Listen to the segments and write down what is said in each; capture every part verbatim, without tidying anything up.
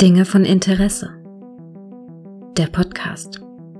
Dinge von Interesse. Der Podcast.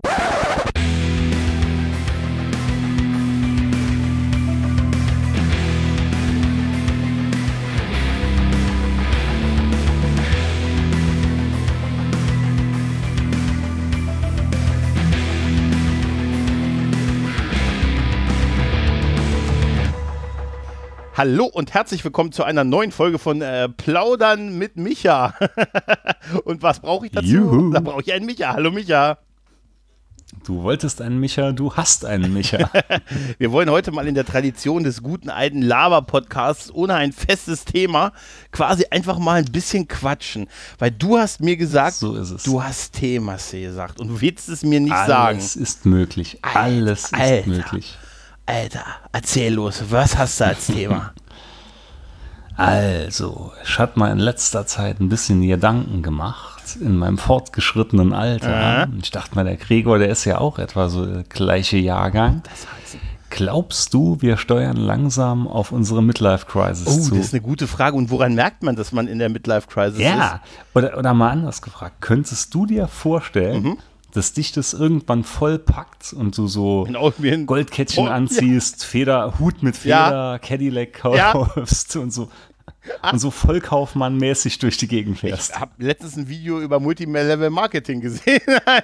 Hallo und herzlich willkommen zu einer neuen Folge von äh, Plaudern mit Micha. Und was brauche ich dazu? Juhu. Da brauche ich einen Micha. Hallo Micha. Du wolltest einen Micha, du hast einen Micha. Wir wollen heute mal in der Tradition des guten alten Laber-Podcasts ohne ein festes Thema quasi einfach mal ein bisschen quatschen. Weil du hast mir gesagt, so ist es. Du hast Thema gesagt und du willst es mir nicht Alles sagen. Alles ist möglich. Alter, Alles ist Alter. möglich. Alter, erzähl los, was hast du als Thema? Also, ich hatte mal in letzter Zeit ein bisschen Gedanken gemacht, in meinem fortgeschrittenen Alter. Mhm. Ich dachte mal, der Gregor, der ist ja auch etwa so der gleiche Jahrgang. Das heißt, Glaubst du, wir steuern langsam auf unsere Midlife-Crisis oh, zu? das ist eine gute Frage. Und woran merkt man, dass man in der Midlife-Crisis ist? Ja, oder, oder mal anders gefragt. Könntest du dir vorstellen, Mhm. dass dich das irgendwann voll packt und du so Genau, wie ein Goldkettchen Oh, anziehst, Feder, Hut mit Feder, Cadillac kaufst und so und so Vollkaufmann-mäßig durch die Gegend fährst. Ich habe letztens ein Video über Multilevel-Marketing gesehen.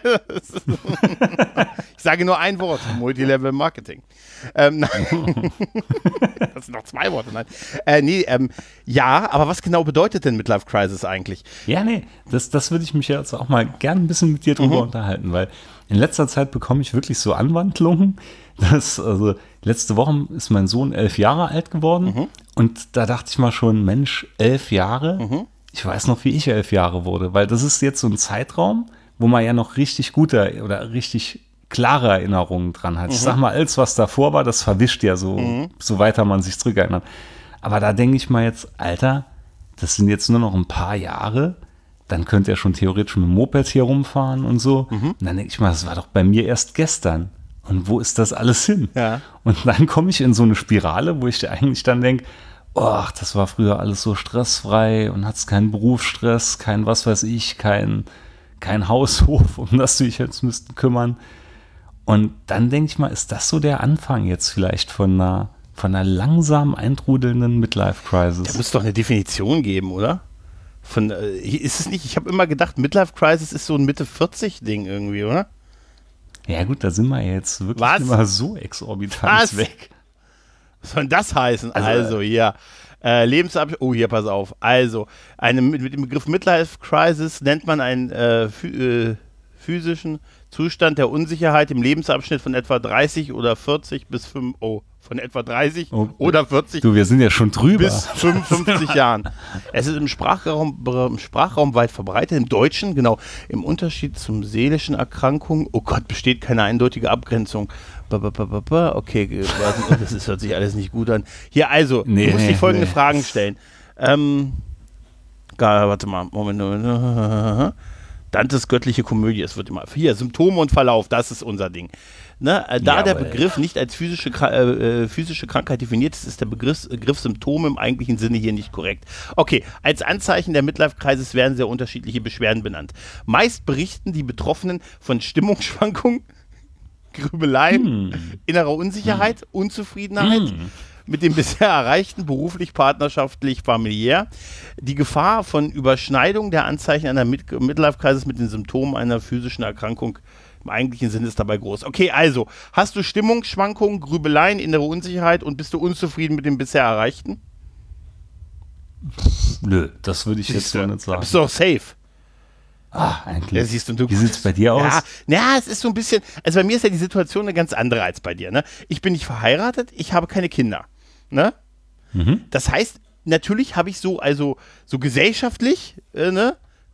Ich sage nur ein Wort, Multilevel-Marketing. Ähm, nein. Das sind noch zwei Worte, nein. Äh, nee, ähm, ja, aber was genau bedeutet denn Midlife-Crisis eigentlich? Ja, nee, das, das würde ich mich jetzt auch mal gern ein bisschen mit dir drüber Mhm. unterhalten, weil in letzter Zeit bekomme ich wirklich so Anwandlungen, dass, also letzte Woche ist mein Sohn elf Jahre alt geworden Mhm. und da dachte ich mal schon, Mensch, elf Jahre, Mhm. ich weiß noch, wie ich elf Jahre wurde, weil das ist jetzt so ein Zeitraum, wo man ja noch richtig gute oder richtig klare Erinnerungen dran hat. Mhm. Ich sag mal, alles, was davor war, das verwischt ja so, Mhm. so weiter man sich zurückerinnert. Aber da denke ich mal jetzt, Alter, das sind jetzt nur noch ein paar Jahre, dann könnte er schon theoretisch mit dem Moped hier rumfahren und so. Mhm. Und dann denke ich mal, das war doch bei mir erst gestern. Und wo ist das alles hin? Ja. Und dann komme ich in so eine Spirale, wo ich eigentlich dann denke, oh, das war früher alles so stressfrei und hat's keinen Berufsstress, kein was weiß ich, kein, kein Haushof, um das du dich jetzt müssten kümmern. Und dann denke ich mal, ist das so der Anfang jetzt vielleicht von einer, von einer langsam eintrudelnden Da Midlife-Crisis? muss es doch eine Definition geben, oder? Von, äh, ist es nicht, ich habe immer gedacht, Midlife-Crisis ist so ein Mitte-vierzig-Ding irgendwie, oder? Ja gut, da sind wir jetzt wirklich Was? immer so exorbitant Was? weg. Was soll denn das heißen? Also, Also, hier, äh, Lebensabschnitt, oh, hier, pass auf. Also, eine, mit, mit dem Begriff Midlife-Crisis nennt man einen äh, phü- äh, physischen Zustand der Unsicherheit im Lebensabschnitt von etwa dreißig oder vierzig bis fünf, oh, von etwa dreißig Oh, oder vierzig Du, wir sind ja schon drüber. bis fünfundfünfzig Jahren. Es ist im Sprachraum, im Sprachraum weit verbreitet, im Deutschen, genau, im Unterschied zum seelischen Erkrankungen, oh Gott, besteht keine eindeutige Abgrenzung. Ba, ba, ba, ba, ba. Okay, warte, das ist, hört sich alles nicht gut an. Hier, also, Nee, du musst nee, dir folgende nee. Fragen stellen. Ähm, gar, warte mal, Moment. Dantes göttliche Komödie, es wird immer, hier, Symptome und Verlauf, das ist unser Ding. Ne, äh, da der Jawohl. Begriff nicht als physische, Kra- äh, physische Krankheit definiert ist, ist der Begriff, Begriff Symptome im eigentlichen Sinne hier nicht korrekt. Okay, als Anzeichen der Midlife-Crisis werden sehr unterschiedliche Beschwerden benannt. Meist berichten die Betroffenen von Stimmungsschwankungen, Grübeleien, Hm. innerer Unsicherheit, Unzufriedenheit Hm. mit dem bisher Erreichten, beruflich, partnerschaftlich, familiär. Die Gefahr von Überschneidung der Anzeichen einer Mid- Midlife-Crisis mit den Symptomen einer physischen Erkrankung im eigentlichen Sinne ist dabei groß. Okay, also, hast du Stimmungsschwankungen, Grübeleien, innere Unsicherheit und bist du unzufrieden mit dem bisher Erreichten? Nö, das würde ich jetzt so nicht Da sagen. bist du doch safe. Ah, eigentlich. Ja, siehst du, du Wie sieht es bei dir aus? Ja, ja, es ist so ein bisschen, also bei mir ist ja die Situation eine ganz andere als bei dir. Ne? Ich bin nicht verheiratet, ich habe keine Kinder. Ne? Mhm. Das heißt, natürlich habe ich so, also so gesellschaftlich, äh, ne?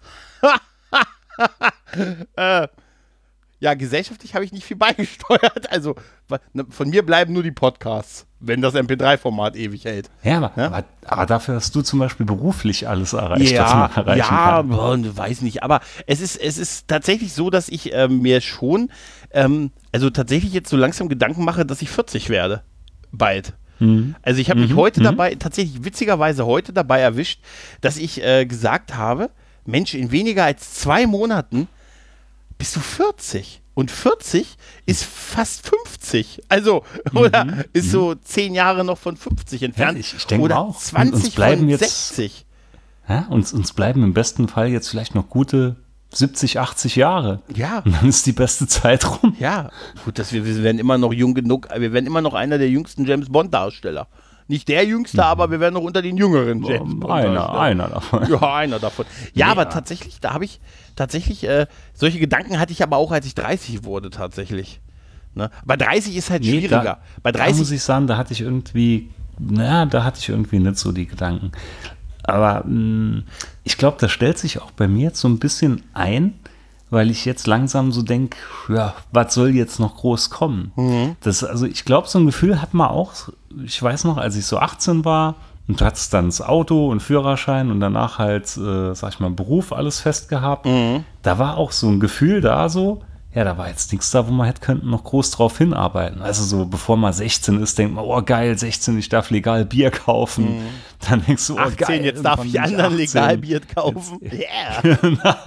äh, ja, gesellschaftlich habe ich nicht viel beigesteuert. Also wa- ne, von mir bleiben nur die Podcasts, wenn das M P drei Format ewig hält. Ja, aber, Ja? aber, aber dafür hast du zum Beispiel beruflich alles erreicht, was Ja, man erreichen ja, kann. boah, weiß nicht. Aber es ist, es ist tatsächlich so, dass ich ähm, mir schon, ähm, also tatsächlich jetzt so langsam Gedanken mache, dass ich vierzig werde. Bald. Mhm. Also ich habe mich Mhm, heute mhm. dabei, tatsächlich witzigerweise heute dabei erwischt, dass ich äh, gesagt habe, Mensch, in weniger als zwei Monaten bist du vierzig. Und vierzig ist fast fünfzig. Also, oder mhm. ist so zehn Jahre noch von fünfzig entfernt. Ja, ich, ich denke oder auch. zwanzig uns bleiben von jetzt, sechzig. Ja, uns, uns bleiben im besten Fall jetzt vielleicht noch gute siebzig, achtzig Jahre. Ja. Und dann ist die beste Zeit rum. Ja, gut, dass wir, wir werden immer noch jung genug, wir werden immer noch einer der jüngsten James-Bond-Darsteller. Nicht der Jüngste, mhm. aber wir werden noch unter den jüngeren James Bond. Einer, einer davon. Ja, einer davon. Ja, ja. aber tatsächlich, da habe ich tatsächlich, äh, solche Gedanken hatte ich aber auch, als ich dreißig wurde, tatsächlich. Ne? Bei dreißig ist halt nee, schwieriger. Da, Bei dreißig da muss ich sagen, da hatte ich irgendwie, naja, da hatte ich irgendwie nicht so die Gedanken. Aber mh, ich glaube, das stellt sich auch bei mir jetzt so ein bisschen ein, weil ich jetzt langsam so denke, ja, was soll jetzt noch groß kommen? Mhm. Das, also ich glaube, so ein Gefühl hat man auch, ich weiß noch, als ich so achtzehn war und du hattest dann das Auto und Führerschein und danach halt, äh, sag ich mal, Beruf alles fest gehabt, mhm. da war auch so ein Gefühl da so, ja, da war jetzt nichts da, wo man hätte könnten noch groß drauf hinarbeiten. Also so, bevor man sechzehn ist, denkt man, oh geil, sechzehn, ich darf legal Bier kaufen. Mhm. Dann denkst du, oh achtzehn, geil. Jetzt darf ich anderen achtzehn legal Bier kaufen. Yeah.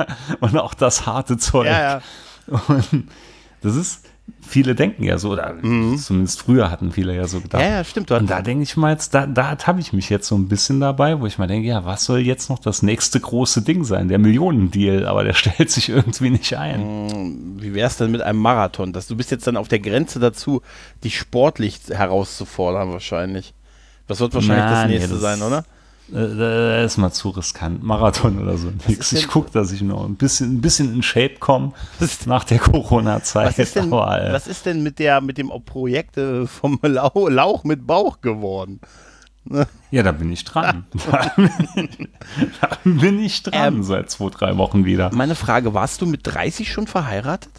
Und auch das harte Zeug. Ja, ja. Und das ist, viele denken ja so, oder mhm. zumindest früher hatten viele ja so gedacht. Ja, ja, stimmt. Und da denke ich mal jetzt, da, da habe ich mich jetzt so ein bisschen dabei, wo ich mal denke, ja, was soll jetzt noch das nächste große Ding sein? Der Millionendeal, aber der stellt sich irgendwie nicht ein. Wie wäre es denn mit einem Marathon? Dass du bist jetzt dann auf der Grenze dazu, dich sportlich herauszufordern wahrscheinlich. Das wird wahrscheinlich Na, das nächste nee, das sein, oder? Das ist mal zu riskant. Marathon oder so. Nix. Ich gucke, dass ich noch ein bisschen, ein bisschen in Shape komme nach der Corona-Zeit. Was ist denn, Aber, was ist denn mit, der, mit dem Projekt äh, vom Lauch, Lauch mit Bauch geworden? Ja, da bin ich dran. da, bin ich, da bin ich dran ähm, seit zwei, drei Wochen wieder. Meine Frage, warst du mit dreißig schon verheiratet?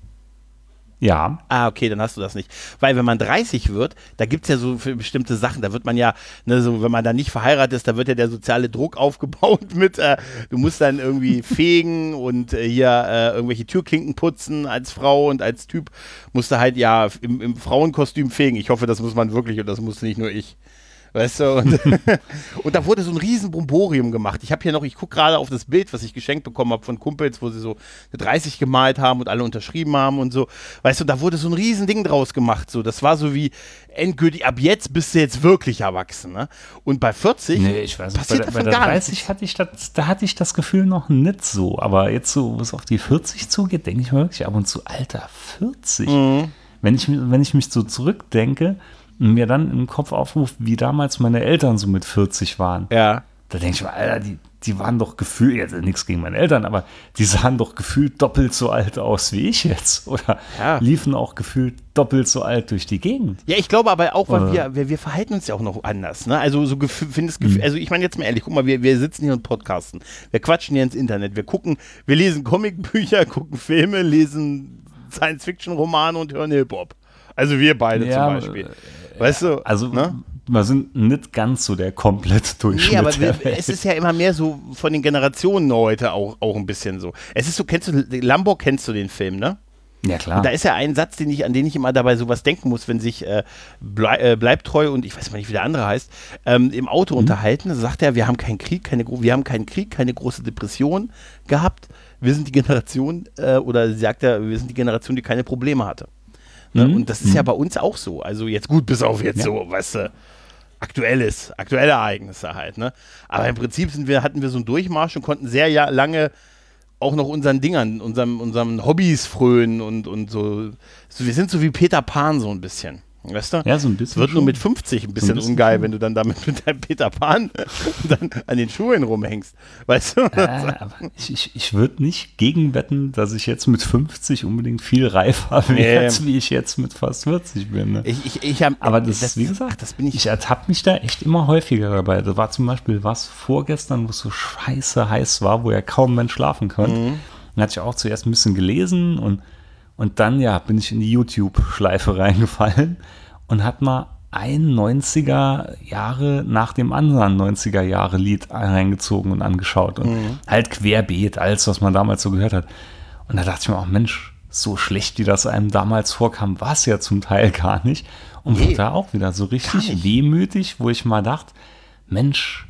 Ja. Ah, okay, dann hast du das nicht. Weil wenn man dreißig wird, da gibt es ja so für bestimmte Sachen, da wird man ja, ne, so, wenn man da nicht verheiratet ist, da wird ja der soziale Druck aufgebaut mit, äh, du musst dann irgendwie fegen und äh, hier äh, irgendwelche Türklinken putzen als Frau und als Typ musst du halt ja im, im Frauenkostüm fegen. Ich hoffe, das muss man wirklich und das muss nicht nur ich. Weißt du, und, und da wurde so ein riesen Bromborium gemacht. Ich habe hier noch, ich gucke gerade auf das Bild, was ich geschenkt bekommen habe von Kumpels, wo sie so eine dreißig gemalt haben und alle unterschrieben haben und so. Weißt du, da wurde so ein riesen Ding draus gemacht. So. Das war so wie endgültig, ab jetzt bist du jetzt wirklich erwachsen. Ne? Und bei vierzig nee, ich weiß nicht, passiert bei, davon bei der gar dreißig nichts. Hatte ich das, da hatte ich das Gefühl noch nicht so. Aber jetzt so, wo es auf die vierzig zugeht, denke ich mir wirklich ab und zu, Alter, vierzig? Mhm. Wenn ich, wenn ich mich so zurückdenke, mir dann im Kopf aufruft, wie damals meine Eltern so mit vierzig waren. Ja. Da denke ich mir, Alter, die, die waren doch gefühlt, jetzt nichts gegen meine Eltern, aber die sahen doch gefühlt doppelt so alt aus wie ich jetzt. Oder ja. liefen auch gefühlt doppelt so alt durch die Gegend. Ja, ich glaube aber auch, weil wir, wir, wir verhalten uns ja auch noch anders. Ne? Also so findest Gefühl, mhm. also ich meine jetzt mal ehrlich, guck mal, wir, wir sitzen hier und podcasten. Wir quatschen hier ins Internet, wir gucken, wir lesen Comicbücher, gucken Filme, lesen Science-Fiction-Romane und hören Hip-Hop. Also wir beide ja, zum Beispiel. Weißt du? Also ne? wir sind nicht ganz so der komplett Durchschnitt. Nee, aber wir, es ist ja immer mehr so von den Generationen heute auch, auch ein bisschen so. Es ist so, kennst du, Lambo kennst du den Film, ne? Ja, klar. Und da ist ja ein Satz, den ich, an den ich immer dabei sowas denken muss, wenn sich äh, Blei, äh, Bleibtreu und ich weiß mal nicht, wie der andere heißt, ähm, im Auto mhm. unterhalten. Da sagt er, wir haben keinen Krieg, keine, wir haben keinen Krieg, keine große Depression gehabt. Wir sind die Generation, äh, oder sagt er, wir sind die Generation, die keine Probleme hatte. Ne? Mhm. Und das ist mhm. ja bei uns auch so. Also jetzt gut, bis auf jetzt ja. so, weißt du, aktuelles, aktuelle Ereignisse halt. Ne? Aber im Prinzip sind wir, hatten wir so einen Durchmarsch und konnten sehr ja, lange auch noch unseren Dingern, unserem, unseren Hobbys frönen und, und so. so. Wir sind so wie Peter Pan so ein bisschen. Weißt du? Ja, so ein bisschen. Es wird schon. Nur mit fünfzig ein bisschen, so ein bisschen ungeil, schon. Wenn du dann damit mit deinem Peter Pan dann an den Schuhen rumhängst. Weißt du? Äh, aber ich ich, ich würde nicht gegenwetten, dass ich jetzt mit fünfzig unbedingt viel reifer bin, nee. als wie ich jetzt mit fast vierzig bin. Ne? Ich, ich, ich hab, aber das, das, wie gesagt, ach, das bin ich, ich ertappe mich da echt immer häufiger dabei. Das war zum Beispiel was vorgestern, wo es so scheiße heiß war, wo ja kaum Mensch schlafen konnte. Mhm. Dann hatte ich auch zuerst ein bisschen gelesen und Und dann, ja, bin ich in die YouTube-Schleife reingefallen und hat mal ein neunziger Jahre nach dem anderen neunziger Jahre Lied reingezogen und angeschaut. Und mhm. halt querbeet, alles, was man damals so gehört hat. Und da dachte ich mir auch, Mensch, so schlecht, wie das einem damals vorkam, war es ja zum Teil gar nicht. Und nee, wurde da auch wieder so richtig wehmütig, wo ich mal dachte, Mensch,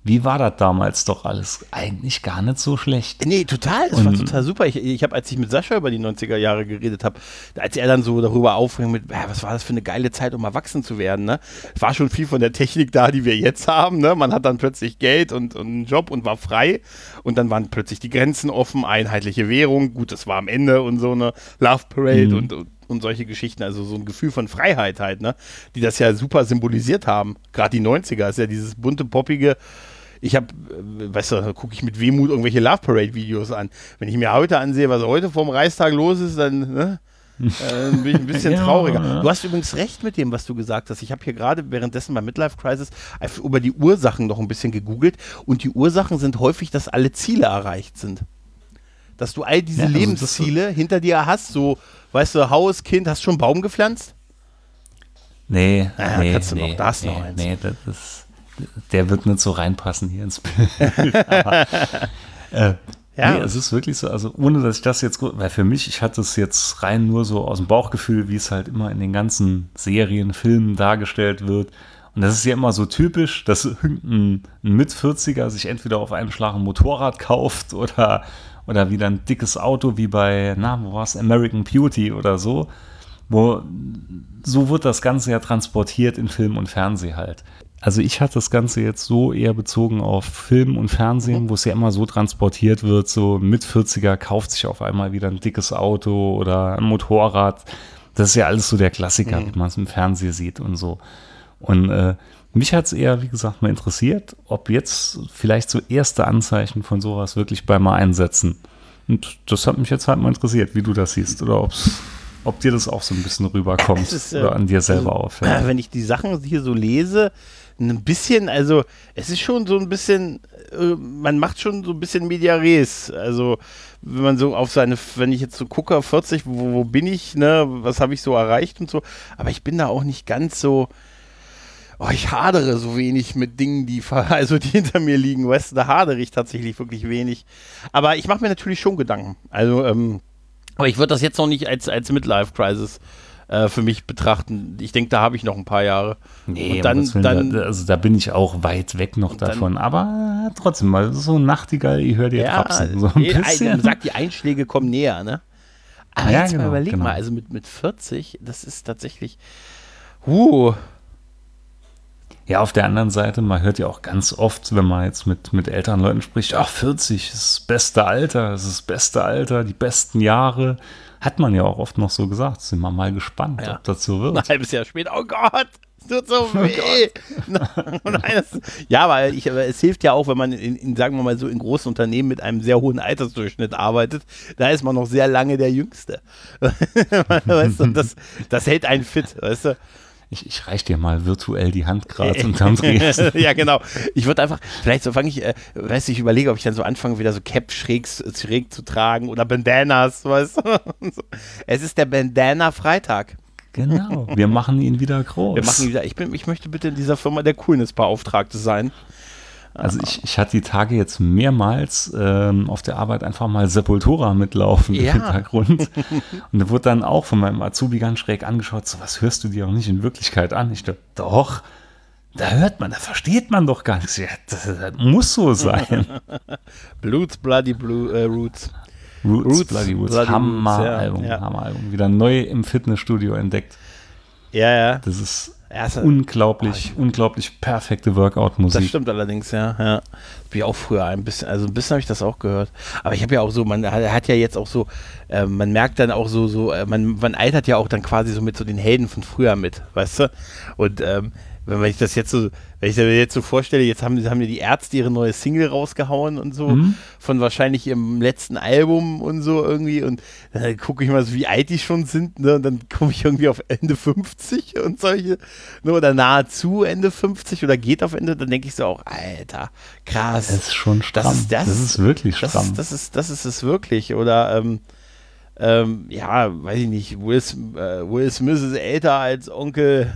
wie war das damals doch alles? Eigentlich gar nicht so schlecht. Nee, total. Das Und, war total super. Ich, ich habe, als ich mit Sascha über die neunziger Jahre geredet habe, als er dann so darüber aufhing mit, ja, was war das für eine geile Zeit, um erwachsen zu werden, ne? Es war schon viel von der Technik da, die wir jetzt haben, ne? Man hat dann plötzlich Geld und, und einen Job und war frei. Und dann waren plötzlich die Grenzen offen, einheitliche Währung. Gut, das war am Ende und so eine Love Parade mhm. und, und, und solche Geschichten. Also so ein Gefühl von Freiheit halt, ne? Die das ja super symbolisiert haben. Gerade die neunziger ist ja dieses bunte, poppige. Ich habe, weißt du, da gucke ich mit Wehmut irgendwelche Love Parade-Videos an. Wenn ich mir heute ansehe, was heute vom Reichstag los ist, dann ne, äh, bin ich ein bisschen ja, trauriger. Ja. Du hast übrigens recht mit dem, was du gesagt hast. Ich habe hier gerade währenddessen bei Midlife Crisis über die Ursachen noch ein bisschen gegoogelt und die Ursachen sind häufig, dass alle Ziele erreicht sind. Dass du all diese ja, also Lebensziele hinter dir hast, so, weißt du, Haus, Kind, hast du schon einen Baum gepflanzt? Nee, naja, nee, kannst du nee, noch, da hast nee, noch eins. Nee, das ist... Der wird nicht so reinpassen hier ins Bild. Aber, äh, ja. Nee, es ist wirklich so, also ohne dass ich das jetzt, weil für mich, ich hatte es jetzt rein nur so aus dem Bauchgefühl, wie es halt immer in den ganzen Serien, Filmen dargestellt wird. Und das ist ja immer so typisch, dass irgendein ein Mit-vierziger sich entweder auf einen Schlag ein Motorrad kauft oder, oder wieder ein dickes Auto wie bei, na, wo war es, American Beauty oder so. Wo, so wird das Ganze ja transportiert in Film und Fernsehen halt. Also ich hatte das Ganze jetzt so eher bezogen auf Film und Fernsehen, wo es ja immer so transportiert wird, so ein Mit-vierziger kauft sich auf einmal wieder ein dickes Auto oder ein Motorrad. Das ist ja alles so der Klassiker, mhm. wie man es im Fernsehen sieht und so. Und äh, mich hat es eher, wie gesagt, mal interessiert, ob jetzt vielleicht so erste Anzeichen von sowas wirklich bei mal einsetzen. Und das hat mich jetzt halt mal interessiert, wie du das siehst oder ob's, ob dir das auch so ein bisschen rüberkommt ist, äh, oder an dir selber also, auffällt. Wenn ich die Sachen hier so lese, ein bisschen, also es ist schon so ein bisschen, äh, man macht schon so ein bisschen Media Res, also wenn man so auf seine, wenn ich jetzt so gucke, vierzig, wo, wo bin ich, ne, was habe ich so erreicht und so, aber ich bin da auch nicht ganz so, oh, ich hadere so wenig mit Dingen, die, also die hinter mir liegen, weißt du, da hadere ich tatsächlich wirklich wenig, aber ich mache mir natürlich schon Gedanken, also, ähm, aber ich würde das jetzt noch nicht als, als Midlife-Crisis äh, für mich betrachten. Ich denke, da habe ich noch ein paar Jahre. Nee, und dann, dann, da, also da bin ich auch weit weg noch davon. Dann, aber trotzdem mal so ein Nachtigall, ich höre dir ja, trapsen. So ein bisschen. Man sagt, die Einschläge kommen näher, ne? Aber ja, jetzt genau, mal überleg genau. mal, also mit, mit vierzig, das ist tatsächlich, huh. Ja, auf der anderen Seite, man hört ja auch ganz oft, wenn man jetzt mit, mit älteren Leuten spricht, ach, vierzig ist das beste Alter, das ist das beste Alter, die besten Jahre. Hat man ja auch oft noch so gesagt. Sind wir mal gespannt, ja. ob das so wird. Ein halbes Jahr später, oh Gott, es tut so weh. Nein, das, ja, weil ich, aber es hilft ja auch, wenn man in, in, sagen wir mal so, in großen Unternehmen mit einem sehr hohen Altersdurchschnitt arbeitet, da ist man noch sehr lange der Jüngste. Weißt du, das, das hält einen fit, weißt du. Ich, ich reich dir mal virtuell die Hand gerade unterm Dresden. Ja, genau. Ich würde einfach, vielleicht so fange ich, äh, weißt du, ich überlege, ob ich dann so anfange, wieder so Cap schräg, schräg zu tragen oder Bandanas, weißt du. Es ist der Bandana-Freitag. Genau, wir machen ihn wieder groß. Wir machen ihn wieder, ich, bin, ich möchte bitte in dieser Firma der Coolness-Beauftragte sein. Also ich, ich hatte die Tage jetzt mehrmals ähm, auf der Arbeit einfach mal Sepultura mitlaufen ja. im Hintergrund. Und da wurde dann auch von meinem Azubi ganz schräg angeschaut, so was hörst du dir auch nicht in Wirklichkeit an? Ich dachte, doch, da hört man, da versteht man doch gar nichts. Ja, das, das muss so sein. Blues, Bloody Blue, äh, Roots. Roots, Roots Bloody Roots. Hammer-Album, ja. Hammer-Album. Wieder neu im Fitnessstudio entdeckt. Ja, ja. Das ist Erste, unglaublich, oh, unglaublich perfekte Workout-Musik. Das stimmt allerdings, ja. ja. Hab ich auch früher ein bisschen, also ein bisschen habe ich das auch gehört. Aber ich habe ja auch so, man hat, hat ja jetzt auch so, äh, man merkt dann auch so, so äh, man, man altert ja auch dann quasi so mit so den Helden von früher mit, weißt du? Und ähm, wenn ich das jetzt so, wenn ich mir jetzt so vorstelle, jetzt haben, haben ja die Ärzte ihre neue Single rausgehauen und so, mhm. von wahrscheinlich ihrem letzten Album und so irgendwie und dann gucke ich mal so, wie alt die schon sind, ne, und dann komme ich irgendwie auf Ende fünfzig und solche, ne, oder nahezu Ende fünfzig oder geht auf Ende, dann denke ich so auch, Alter, krass. Das ist schon stramm. Das ist, das, das ist wirklich das stramm. Ist, das, ist, das ist es wirklich, oder, ähm, Ähm, ja, weiß ich nicht, Will, äh, Will Smith ist älter als Onkel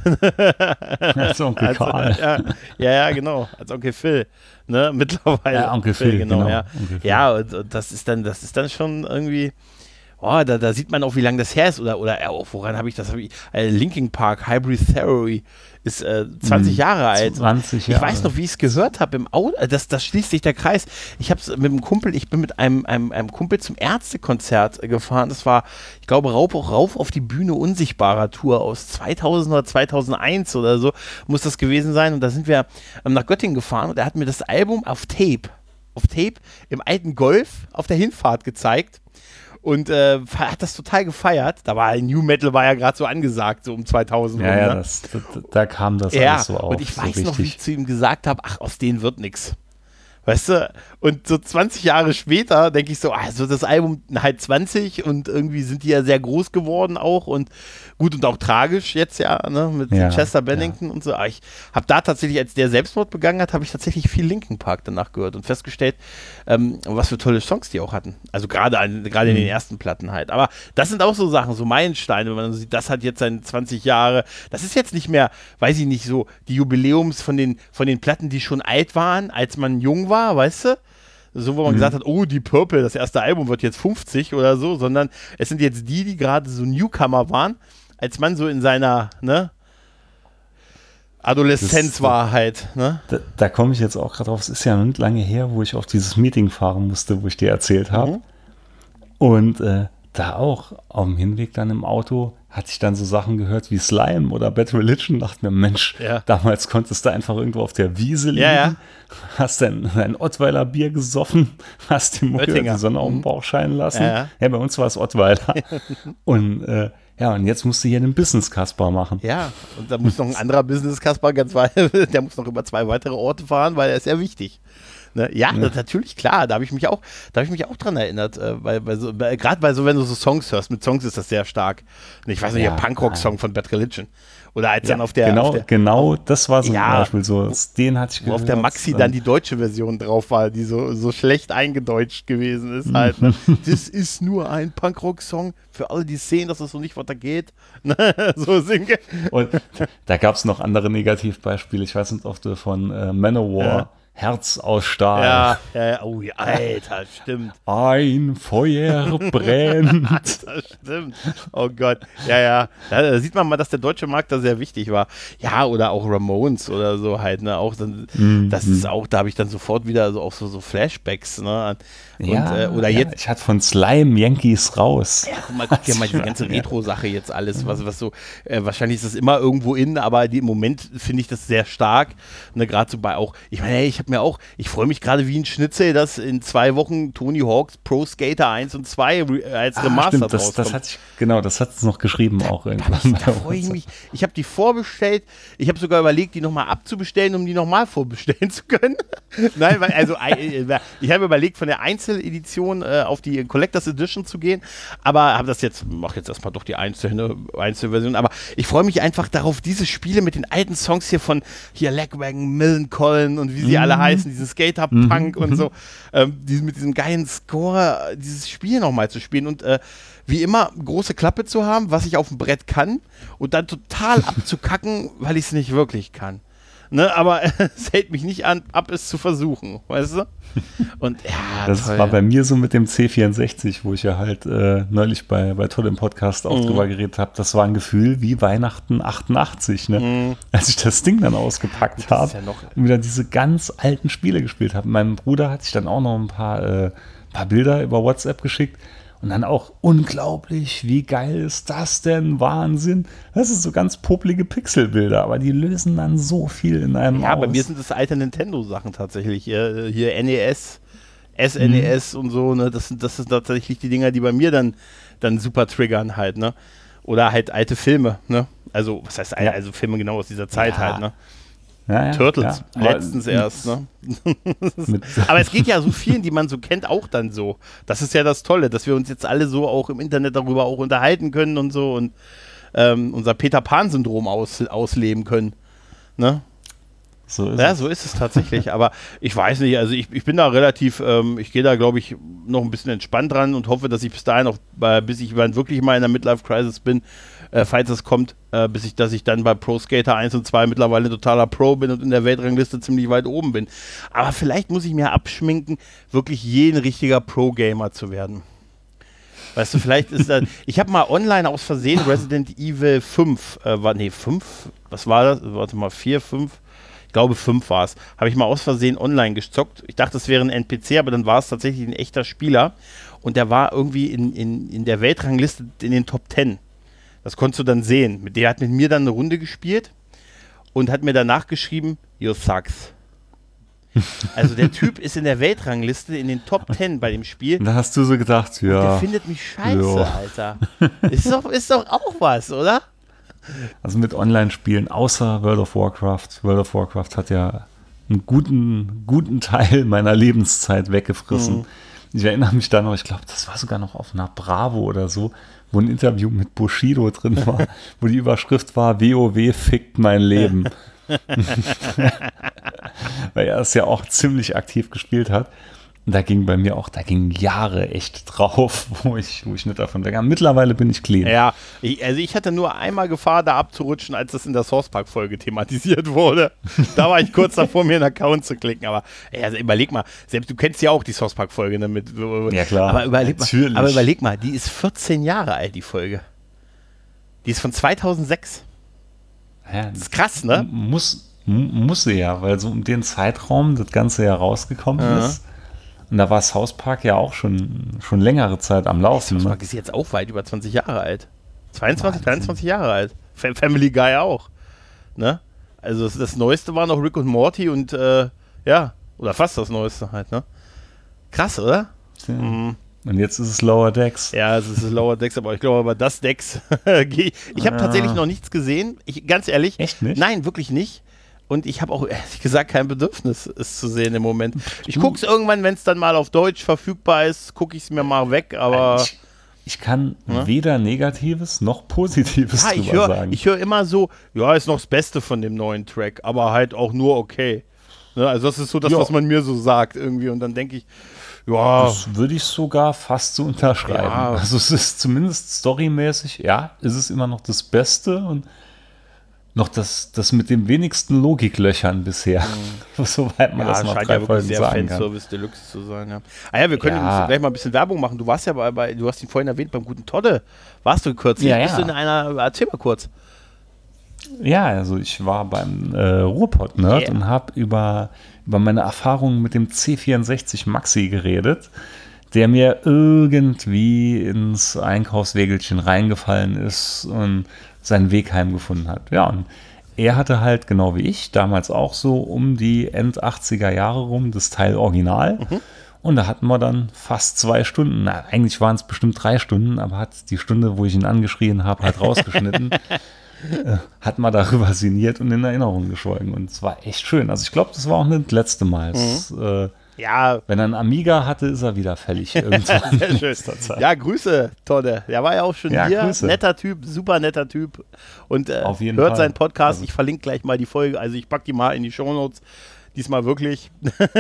als Onkel als, Karl. Ja, ja, ja, genau, als Onkel Phil, ne, mittlerweile. Ja, Onkel Phil, genau, genau. ja. Onkel Phil. Ja, und, und das ist dann, das ist dann schon irgendwie, oh, da, da sieht man auch, wie lange das her ist, oder, oder äh, woran habe ich das, hab ich, äh, Linkin Park, Hybrid Theory, ist äh, zwanzig hm, Jahre alt. zwanzig Jahre. Ich weiß noch, wie ich es gehört habe im Auto, das, das schließt sich der Kreis. Ich habe es mit einem Kumpel, ich bin mit einem, einem, einem Kumpel zum Ärztekonzert gefahren, das war, ich glaube, rauf, rauf auf die Bühne unsichtbarer Tour aus zweitausend oder zweitausendeins oder so, muss das gewesen sein, und da sind wir ähm, nach Göttingen gefahren, und er hat mir das Album auf Tape, auf Tape im alten Golf auf der Hinfahrt gezeigt. Und äh, hat das total gefeiert. Da war New Metal war ja gerade so angesagt, so um zweitausend. Ja, rum, ja, ne? das, da, da kam das ja, alles so auf. Und ich so weiß richtig. noch, wie ich zu ihm gesagt habe, ach, aus denen wird nichts. Weißt du? Und so zwanzig Jahre später denke ich so, also das Album halt zwanzig, und irgendwie sind die ja sehr groß geworden auch, und gut und auch tragisch jetzt ja, ne, mit ja, Chester Bennington ja. und so. Aber ich habe da tatsächlich, als der Selbstmord begangen hat, habe ich tatsächlich viel Linkin Park danach gehört und festgestellt, ähm, was für tolle Songs die auch hatten. Also gerade gerade mhm. in den ersten Platten halt. Aber das sind auch so Sachen, so Meilensteine, wenn man sieht, das hat jetzt seine zwanzig Jahre. Das ist jetzt nicht mehr, weiß ich nicht, so die Jubiläums von den, von den Platten, die schon alt waren, als man jung war, weißt du? So, wo man mhm. gesagt hat, oh, die Purple, das erste Album wird jetzt fünfzig oder so, sondern es sind jetzt die, die gerade so Newcomer waren, als man so in seiner, ne, Adoleszenz das, war halt, ne? Da, da komme ich jetzt auch gerade drauf, es ist ja noch nicht lange her, wo ich auf dieses Meeting fahren musste, wo ich dir erzählt habe. Mhm. Und äh, da auch auf dem Hinweg dann im Auto hatte ich dann so Sachen gehört wie Slime oder Bad Religion. Dachte mir, Mensch, ja. damals konntest du einfach irgendwo auf der Wiese liegen, ja, ja. hast dann ein Ottweiler Bier gesoffen, hast die Mucke die Sonne auf den Bauch scheinen lassen. Ja, ja. ja, bei uns war es Ottweiler. und äh, ja, und jetzt musst du hier einen Business-Kasper machen. Ja, und da muss noch ein anderer Business-Kasper ganz weit, der muss noch über zwei weitere Orte fahren, weil er ist ja wichtig. Ne? Ja, ja. Das, natürlich, klar, da habe ich mich auch, da habe ich mich auch dran erinnert, äh, weil, weil so, gerade bei so, wenn du so Songs hörst, mit Songs ist das sehr stark. Ich weiß nicht, ja, der Punkrock-Song ja. von Bad Religion. Oder als ja, dann auf der genau, auf der, genau, das war so ja, ein Beispiel, so, den hatte ich gehört. Wo auf der Maxi dann die deutsche Version drauf war, die so, so schlecht eingedeutscht gewesen ist halt. Ne? Das ist nur ein Punkrock-Song für alle, die sehen, dass es so nicht weitergeht. So singe. Und da gab es noch andere Negativbeispiele. Ich weiß nicht, ob du von äh, Manowar ja. Herz aus Stahl. Ja, ja, ja, oh, Alter, stimmt. Ein Feuer brennt. Das stimmt. Oh Gott. Ja, ja. Da sieht man mal, dass der deutsche Markt da sehr wichtig war. Ja, oder auch Ramones oder so halt, ne? Auch dann, mm, das mm. ist auch, da habe ich dann sofort wieder so auch so, so Flashbacks, ne? Und, ja, äh, oder ja, jetzt. Ich hatte von Slime Yankees raus. Ja, guck mal, guck dir mal die ganze Retro-Sache jetzt alles, was, was so, äh, wahrscheinlich ist das immer irgendwo in, aber die, im Moment finde ich das sehr stark. Ne, gerade so bei auch, ich meine, hey, ich habe mir auch, ich freue mich gerade wie ein Schnitzel, dass in zwei Wochen Tony Hawk's Pro Skater eins und zwei als ah, Remastered das, das hat ich, genau, das hat es noch geschrieben auch irgendwann. Da, da freue ich mich. Ich habe die vorbestellt, ich habe sogar überlegt, die nochmal abzubestellen, um die nochmal vorbestellen zu können. Nein, weil, also ich habe überlegt, von der Einzeledition äh, auf die Collectors Edition zu gehen, aber habe das jetzt, mach jetzt erstmal doch die einzelne Einzelversion, aber ich freue mich einfach darauf, diese Spiele mit den alten Songs hier von hier Lagwagon, Millencolin und wie sie mhm. alle heißen, diesen Skater-Punk mhm. und so, ähm, die, mit diesem geilen Score, dieses Spiel nochmal zu spielen und äh, wie immer große Klappe zu haben, was ich auf dem Brett kann und dann total abzukacken, weil ich es nicht wirklich kann. Ne, aber es hält mich nicht an, ab, es zu versuchen, weißt du? Und ja, das toll. War bei mir so mit dem C vierundsechzig, wo ich ja halt äh, neulich bei, bei Todd im Podcast auch mhm. drüber geredet habe. Das war ein Gefühl wie Weihnachten achtundachtzig, ne? Mhm. Als ich das Ding dann ausgepackt habe ja und wieder diese ganz alten Spiele gespielt habe. Meinem Bruder hatte ich dann auch noch ein paar, äh, paar Bilder über WhatsApp geschickt. Und dann auch unglaublich, wie geil ist das denn? Wahnsinn. Das ist so ganz popelige Pixelbilder, aber die lösen dann so viel in einem Ja, aus. bei mir sind das alte Nintendo-Sachen tatsächlich. Hier, hier N E S, S N E S mhm. und so. Ne? Das sind, das sind tatsächlich die Dinger, die bei mir dann, dann super triggern halt. Ne? Oder halt alte Filme. Ne? Also, was heißt ja. also Filme genau aus dieser Zeit ja. halt. Ne? Ja, ja, Turtles, ja. letztens aber, erst, ne? Aber es geht ja so vielen, die man so kennt, auch dann so. Das ist ja das Tolle, dass wir uns jetzt alle so auch im Internet darüber auch unterhalten können und so und ähm, unser Peter-Pan-Syndrom aus, ausleben können. Ne? So ist ja, es. so ist es tatsächlich. Aber ich weiß nicht, also ich, ich bin da relativ, ähm, ich gehe da, glaube ich, noch ein bisschen entspannt dran und hoffe, dass ich bis dahin noch, äh, bis ich wirklich mal in der Midlife-Crisis bin, äh, falls es kommt, äh, bis ich, dass ich dann bei Pro Skater eins und zwei mittlerweile totaler Pro bin und in der Weltrangliste ziemlich weit oben bin. Aber vielleicht muss ich mir abschminken, wirklich je ein richtiger Pro-Gamer zu werden. Weißt du, vielleicht ist das. Ich habe mal online aus Versehen Resident Evil fünf, äh, war, nee, fünf, was war das? Warte mal, vier, fünf, ich glaube fünf war es. Habe ich mal aus Versehen online gezockt. Ich dachte, es wäre ein N P C, aber dann war es tatsächlich ein echter Spieler. Und der war irgendwie in, in, in der Weltrangliste in den Top Ten. Das konntest du dann sehen. Der hat mit mir dann eine Runde gespielt und hat mir danach geschrieben, you sucks. Also der Typ ist in der Weltrangliste in den Top Ten bei dem Spiel. Und da hast du so gedacht, ja. Und der findet mich scheiße, ja. Alter. Ist doch, ist doch auch was, oder? Also mit Online-Spielen, außer World of Warcraft. World of Warcraft hat ja einen guten, guten Teil meiner Lebenszeit weggefressen. Mhm. Ich erinnere mich da noch, ich glaube, das war sogar noch auf einer Bravo oder so, wo ein Interview mit Bushido drin war, wo die Überschrift war, WoW fickt mein Leben. Weil er es ja auch ziemlich aktiv gespielt hat. Und da ging bei mir auch, da gingen Jahre echt drauf, wo ich, wo ich nicht davon wegkam. Mittlerweile bin ich clean. Ja, ich, also ich hatte nur einmal Gefahr, da abzurutschen, als das in der Source Park-Folge thematisiert wurde. Da war ich kurz davor, mir einen Account zu klicken. Aber ey, also überleg mal, selbst du kennst ja auch die Source Park-Folge. Ne, mit, ja klar, aber überleg natürlich. Mal, aber überleg mal, die ist vierzehn Jahre alt, die Folge. Die ist von zweitausendsechs. Ja, das ist krass, ne? Muss, muss sie ja, weil so um den Zeitraum das Ganze ja rausgekommen ja. ist. Und da war South Park ja auch schon, schon längere Zeit am Laufen. South Park ist jetzt auch weit über zwanzig Jahre alt. zweiundzwanzig, dreiundzwanzig Jahre alt. Family Guy auch. Ne? Also das, das Neueste war noch Rick und Morty und äh, ja, oder fast das Neueste halt, ne? Krass, oder? Ja. Mhm. Und jetzt ist es Lower Decks. Ja, es ist Lower Decks, aber ich glaube, aber das Decks, ich habe ah. tatsächlich noch nichts gesehen. Ich, ganz ehrlich. Echt nicht? Nein, wirklich nicht. Und ich habe auch, ehrlich gesagt, kein Bedürfnis, es zu sehen im Moment. Ich gucke es irgendwann, wenn es dann mal auf Deutsch verfügbar ist, gucke ich es mir mal weg, aber... Ich, ich kann ja? weder Negatives noch Positives ja, drüber ich hör, sagen. Ich höre immer so, ja, ist noch das Beste von dem neuen Track, aber halt auch nur okay. Ne? Also das ist so das, ja. was man mir so sagt irgendwie. Und dann denke ich, ja... Das würde ich sogar fast so unterschreiben. Ja. Also es ist zumindest storymäßig, ja, ist es immer noch das Beste und noch das, das mit den wenigsten Logiklöchern bisher, mhm. soweit man ja, das noch scheint drei ja wirklich sehr sagen Fanservice Deluxe zu sein. Ja. Ah ja, wir können ja. gleich mal ein bisschen Werbung machen. Du warst ja bei, bei du hast ihn vorhin erwähnt, beim guten Todde. Warst du kürzlich? Ja, Bist ja. du in einer, erzähl mal kurz. Ja, also ich war beim äh, Ruhrpott-Nerd yeah. und habe über, über meine Erfahrungen mit dem C vierundsechzig Maxi geredet, der mir irgendwie ins Einkaufswägelchen reingefallen ist und seinen Weg heimgefunden hat. Ja, und er hatte halt, genau wie ich, damals auch so um die End achtziger Jahre rum das Teil Original. Mhm. Und da hatten wir dann fast zwei Stunden. Na, eigentlich waren es bestimmt drei Stunden, aber hat die Stunde, wo ich ihn angeschrien habe, halt rausgeschnitten. äh, hat man darüber sinniert und in Erinnerung geschwolgen. Und es war echt schön. Also ich glaube, das war auch nicht das letzte Mal. Mhm. Es, äh, Ja. Wenn er einen Amiga hatte, ist er wieder fällig. Irgendwann in letzter Zeit. Ja, Grüße, Todde. Der war ja auch schon ja, hier. Grüße. Netter Typ, super netter Typ. Und äh, Auf jeden hört Fall. seinen Podcast. Also. Ich verlinke gleich mal die Folge. Also ich packe die mal in die Shownotes. Diesmal wirklich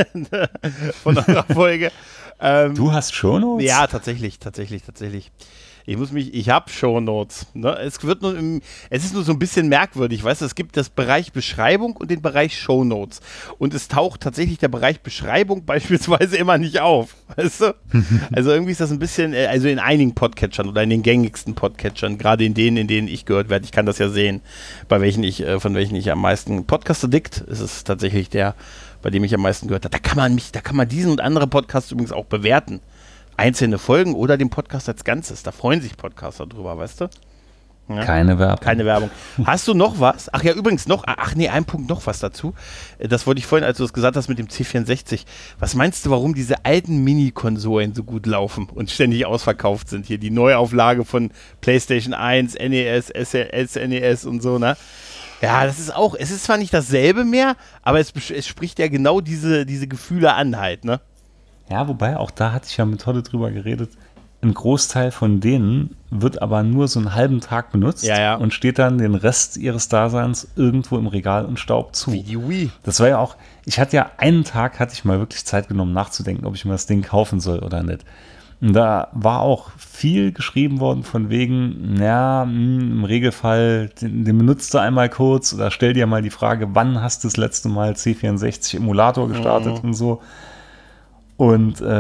von einer Folge. Ähm, du hast Shownotes? Ja, tatsächlich, tatsächlich, tatsächlich. Ich muss mich, ich habe Shownotes. Ne? Es wird nur im, es ist nur so ein bisschen merkwürdig, weißt du, es gibt das Bereich Beschreibung und den Bereich Shownotes. Und es taucht tatsächlich der Bereich Beschreibung beispielsweise immer nicht auf, weißt du? Also irgendwie ist das ein bisschen, also in einigen Podcatchern oder in den gängigsten Podcatchern, gerade in denen, in denen ich gehört werde, ich kann das ja sehen, bei welchen ich, von welchen ich am meisten, Podcast Addict ist es tatsächlich der, bei dem ich am meisten gehört habe. Da kann man mich, da kann man diesen und andere Podcasts übrigens auch bewerten. Einzelne Folgen oder den Podcast als Ganzes. Da freuen sich Podcaster drüber, weißt du? Ja? Keine Werbung. Keine Werbung. Hast du noch was? Ach ja, übrigens noch, ach nee, ein Punkt noch was dazu. Das wollte ich vorhin, als du das gesagt hast mit dem C vierundsechzig. Was meinst du, warum diese alten Mini-Konsolen so gut laufen und ständig ausverkauft sind hier? Die Neuauflage von PlayStation eins, N E S, S N E S und so, ne? Ja, das ist auch, es ist zwar nicht dasselbe mehr, aber es, es spricht ja genau diese, diese Gefühle an halt, ne? Ja, wobei, auch da hatte ich ja mit Todde drüber geredet, ein Großteil von denen wird aber nur so einen halben Tag benutzt ja, ja. und steht dann den Rest ihres Daseins irgendwo im Regal und staubt zu. Wie die Wii. Das war ja auch, ich hatte ja einen Tag, hatte ich mal wirklich Zeit genommen nachzudenken, ob ich mir das Ding kaufen soll oder nicht. Und da war auch viel geschrieben worden von wegen, ja, im Regelfall, den, den benutzt du einmal kurz oder stell dir mal die Frage, wann hast du das letzte Mal C vierundsechzig Emulator gestartet mhm. und so. Und äh,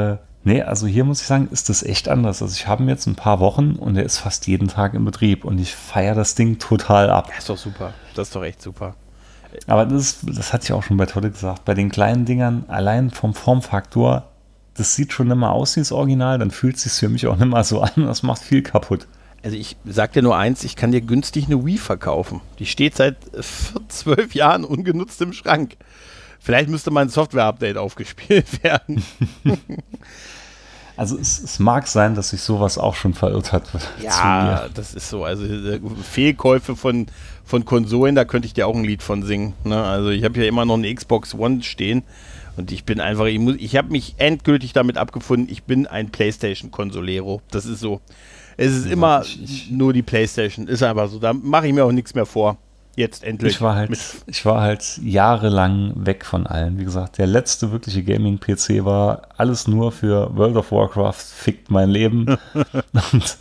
Nee, also hier muss ich sagen, ist das echt anders. Also ich habe ihn jetzt ein paar Wochen und er ist fast jeden Tag in Betrieb und ich feiere das Ding total ab. Das ist doch super. Das ist doch echt super. Aber das, das hatte ich auch schon bei Tolle gesagt. Bei den kleinen Dingern, allein vom Formfaktor, das sieht schon immer aus wie das Original, dann fühlt es sich für mich auch nicht mal so an. Das macht viel kaputt. Also ich sag dir nur eins, ich kann dir günstig eine Wii verkaufen. Die steht seit zwölf Jahren ungenutzt im Schrank. Vielleicht müsste mal ein Software-Update aufgespielt werden. Also es, es mag sein, dass sich sowas auch schon verirrt hat. Ja, das ist so. Also äh, Fehlkäufe von, von Konsolen, da könnte ich dir auch ein Lied von singen. Ne? Also ich habe ja immer noch eine Xbox One stehen und ich bin einfach, ich, muss, ich habe mich endgültig damit abgefunden, ich bin ein PlayStation-Konsolero. Das ist so. Es ist ja, immer ich, ich, nur die PlayStation. Ist aber so. Da mache ich mir auch nichts mehr vor. Jetzt endlich. Ich war halt, ich war halt jahrelang weg von allen. Wie gesagt, der letzte wirkliche Gaming-P C war alles nur für World of Warcraft, fickt mein Leben. Und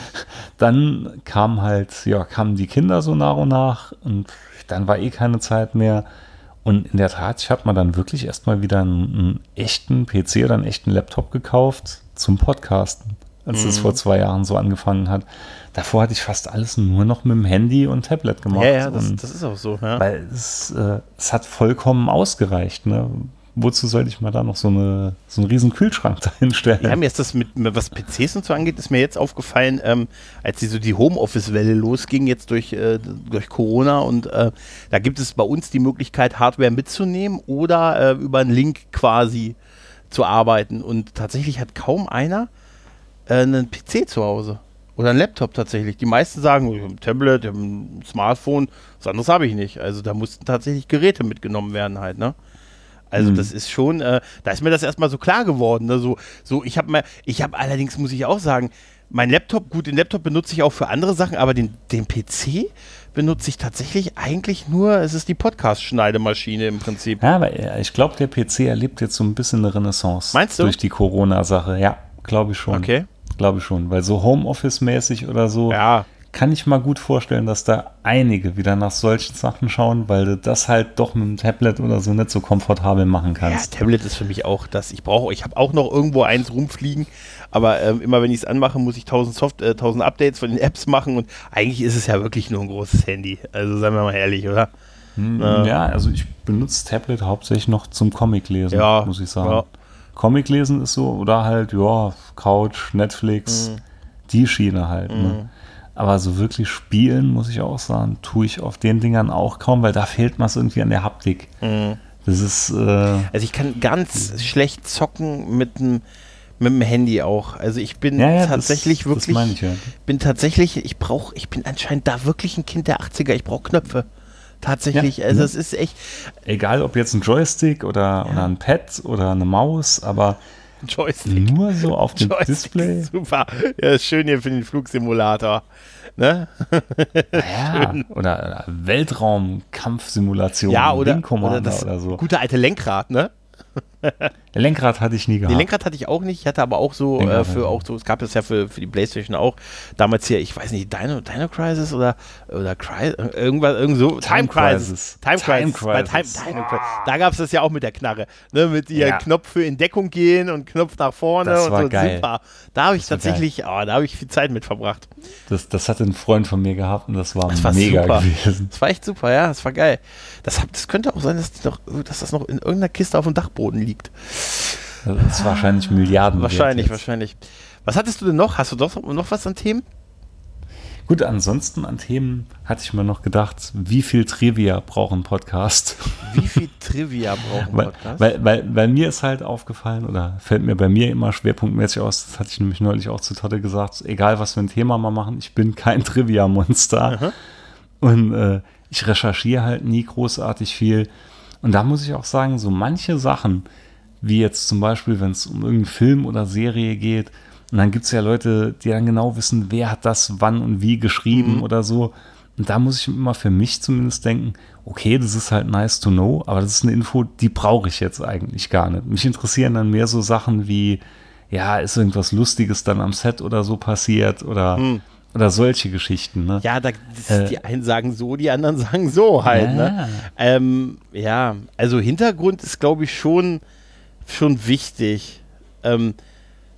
dann kamen halt, ja, kamen die Kinder so nach und nach und dann war eh keine Zeit mehr. Und in der Tat, ich habe mir dann wirklich erstmal wieder einen, einen echten P C oder einen echten Laptop gekauft zum Podcasten, als mhm. es vor zwei Jahren so angefangen hat. Davor hatte ich fast alles nur noch mit dem Handy und Tablet gemacht. Ja, ja, das, das ist auch so. Ja. Weil es, äh, es hat vollkommen ausgereicht. Ne? Wozu sollte ich mal da noch so, eine, so einen riesen Kühlschrank dahinstellen? Ja, mir ist das mit, was P Cs und so angeht, ist mir jetzt aufgefallen, ähm, als die so die Homeoffice-Welle losging, jetzt durch, äh, durch Corona und äh, da gibt es bei uns die Möglichkeit, Hardware mitzunehmen oder äh, über einen Link quasi zu arbeiten. Und tatsächlich hat kaum einer äh, einen P C zu Hause. Oder ein Laptop tatsächlich. Die meisten sagen, ich habe ein Tablet, ich habe ein Smartphone, was anderes habe ich nicht. Also da mussten tatsächlich Geräte mitgenommen werden halt, ne? Also mhm. das ist schon, äh, da ist mir das erstmal so klar geworden. Ne? So, so, ich habe mal, ich habe allerdings, muss ich auch sagen, mein Laptop, gut, den Laptop benutze ich auch für andere Sachen, aber den, den P C benutze ich tatsächlich eigentlich nur, es ist die Podcast-Schneidemaschine im Prinzip. Ja, aber ich glaube, der P C erlebt jetzt so ein bisschen eine Renaissance. Meinst du? Durch die Corona-Sache, ja, glaube ich schon. Okay. Glaube ich schon, weil so Homeoffice-mäßig oder so ja. kann ich mal gut vorstellen, dass da einige wieder nach solchen Sachen schauen, weil du das halt doch mit dem Tablet oder so nicht so komfortabel machen kannst. Ja, Tablet ist für mich auch das. Ich brauche, ich habe auch noch irgendwo eins rumfliegen, aber ähm, immer wenn ich es anmache, muss ich tausend Soft, äh, tausend Updates von den Apps machen und eigentlich ist es ja wirklich nur ein großes Handy. Also seien wir mal ehrlich, oder? Hm, äh, ja, also ich benutze Tablet hauptsächlich noch zum Comic-Lesen, ja, muss ich sagen. Ja. Comic lesen ist so, oder halt, ja, Couch, Netflix, mhm. die Schiene halt. Mhm. Ne? Aber so wirklich spielen, muss ich auch sagen, tue ich auf den Dingern auch kaum, weil da fehlt mir es irgendwie an der Haptik. Mhm. Das ist. Äh, also ich kann ganz schlecht zocken mit dem mit dem Handy auch. Also ich bin ja, ja, tatsächlich das, wirklich, das meine ich, ja. bin tatsächlich, ich brauche, ich bin anscheinend da wirklich ein Kind der achtziger, ich brauche Knöpfe. Tatsächlich, ja, also es ist echt. Egal, ob jetzt ein Joystick oder, ja. oder ein Pad oder eine Maus, aber Joystick. Nur so auf dem Joystick, Display. Super. Ja, ist schön hier für den Flugsimulator. Ne? Ja, oder Weltraumkampfsimulation, ja, oder, Wing Commander oder das oder so. Gute alte Lenkrad, ne? Lenkrad hatte ich nie gehabt. Die Lenkrad hatte ich auch nicht. Ich hatte aber auch so, äh, für auch so, es gab es ja für, für die PlayStation auch, damals hier, ich weiß nicht, Dino, Dino Crisis oder, oder Cry, irgendwas, irgend so. Time, Time Crisis. Time Crisis. Time Crisis. Time, Time, Time, da gab es das ja auch mit der Knarre. Ne, mit ihr ja. Knopf für in Deckung gehen und Knopf nach vorne das und war so. Geil. Super. Da habe ich tatsächlich, oh, da habe ich viel Zeit mit verbracht. Das, das hatte ein Freund von mir gehabt und das war, das war mega super. gewesen. Das war echt super, ja, das war geil. Das, das könnte auch sein, dass, die noch, dass das noch in irgendeiner Kiste auf dem Dachboden liegt. Das ist wahrscheinlich Milliarden. Wahrscheinlich, wahrscheinlich. Was hattest du denn noch? Hast du doch noch was an Themen? Gut, ansonsten an Themen hatte ich mir noch gedacht, wie viel Trivia braucht ein Podcast? Wie viel Trivia braucht ein Podcast? Weil, weil, weil, weil mir ist halt aufgefallen, oder fällt mir bei mir immer schwerpunktmäßig aus, das hatte ich nämlich neulich auch zu Totte gesagt, egal was für ein Thema wir machen, ich bin kein Trivia-Monster. Aha. Und äh, ich recherchiere halt nie großartig viel. Und da muss ich auch sagen, so manche Sachen, wie jetzt zum Beispiel, wenn es um irgendeinen Film oder Serie geht, und dann gibt es ja Leute, die dann genau wissen, wer hat das wann und wie geschrieben mhm. oder so. Und da muss ich immer für mich zumindest denken, okay, das ist halt nice to know, aber das ist eine Info, die brauche ich jetzt eigentlich gar nicht. Mich interessieren dann mehr so Sachen wie, ja, ist irgendwas Lustiges dann am Set oder so passiert oder, mhm. oder solche Geschichten. Ne? Ja, da, das, äh, die einen sagen so, die anderen sagen so halt. Ja, ne? ähm, ja. Also Hintergrund ist, glaube ich, schon schon wichtig. Ähm,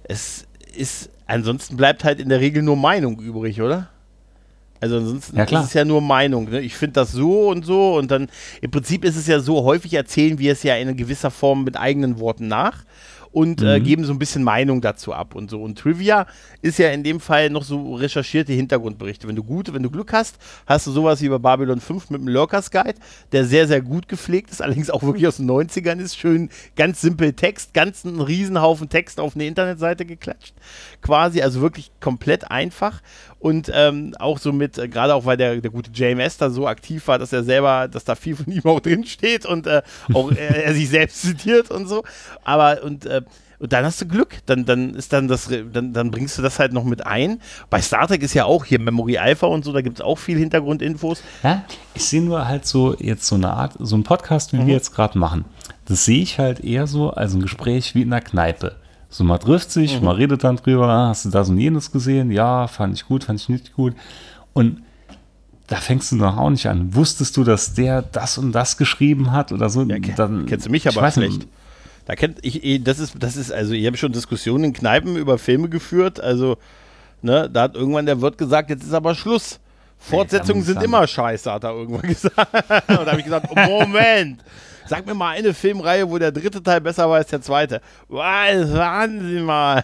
es ist, ansonsten bleibt halt in der Regel nur Meinung übrig, oder? Also ansonsten ja, klar. ist es ja nur Meinung. Ne? Ich finde das so und so und dann, im Prinzip ist es ja so, häufig erzählen wir es ja in gewisser Form mit eigenen Worten nach und mhm. äh, geben so ein bisschen Meinung dazu ab und so. Und Trivia ist ja in dem Fall noch so recherchierte Hintergrundberichte. Wenn du gut, wenn du Glück hast, hast du sowas wie bei Babylon fünf mit dem Lurkers Guide, der sehr, sehr gut gepflegt ist, allerdings auch wirklich aus den neunzigern ist, schön, ganz simpel Text, ganz einen Riesenhaufen Text auf eine Internetseite geklatscht, quasi, also wirklich komplett einfach. Und ähm, auch so mit, äh, gerade auch weil der, der gute J M S da so aktiv war, dass er selber, dass da viel von ihm auch drin steht und äh, auch er, er sich selbst zitiert und so. Aber und, äh, und dann hast du Glück, dann, dann ist dann das, dann, dann bringst du das halt noch mit ein. Bei Star Trek ist ja auch hier Memory Alpha und so, da gibt es auch viel Hintergrundinfos. Ja, ich sehe nur halt so jetzt so eine Art, so ein Podcast, wie mhm. wir jetzt gerade machen. Das sehe ich halt eher so als ein Gespräch wie in einer Kneipe. So, man trifft sich, mhm. man redet dann drüber, hast du das und jenes gesehen? Ja, fand ich gut, fand ich nicht gut. Und da fängst du noch auch nicht an. Wusstest du, dass der das und das geschrieben hat oder so? Ja, dann, kennst du mich aber schlecht. Nicht. Da kennt ich, das ist, das ist, also ich habe schon Diskussionen in Kneipen über Filme geführt, also, ne, da hat irgendwann der Wirt gesagt, jetzt ist aber Schluss. Fortsetzungen nee, sind immer scheiße, hat er irgendwann gesagt. Und da habe ich gesagt, oh, Moment. Sag mir mal eine Filmreihe, wo der dritte Teil besser war als der zweite. Was, warten Sie mal.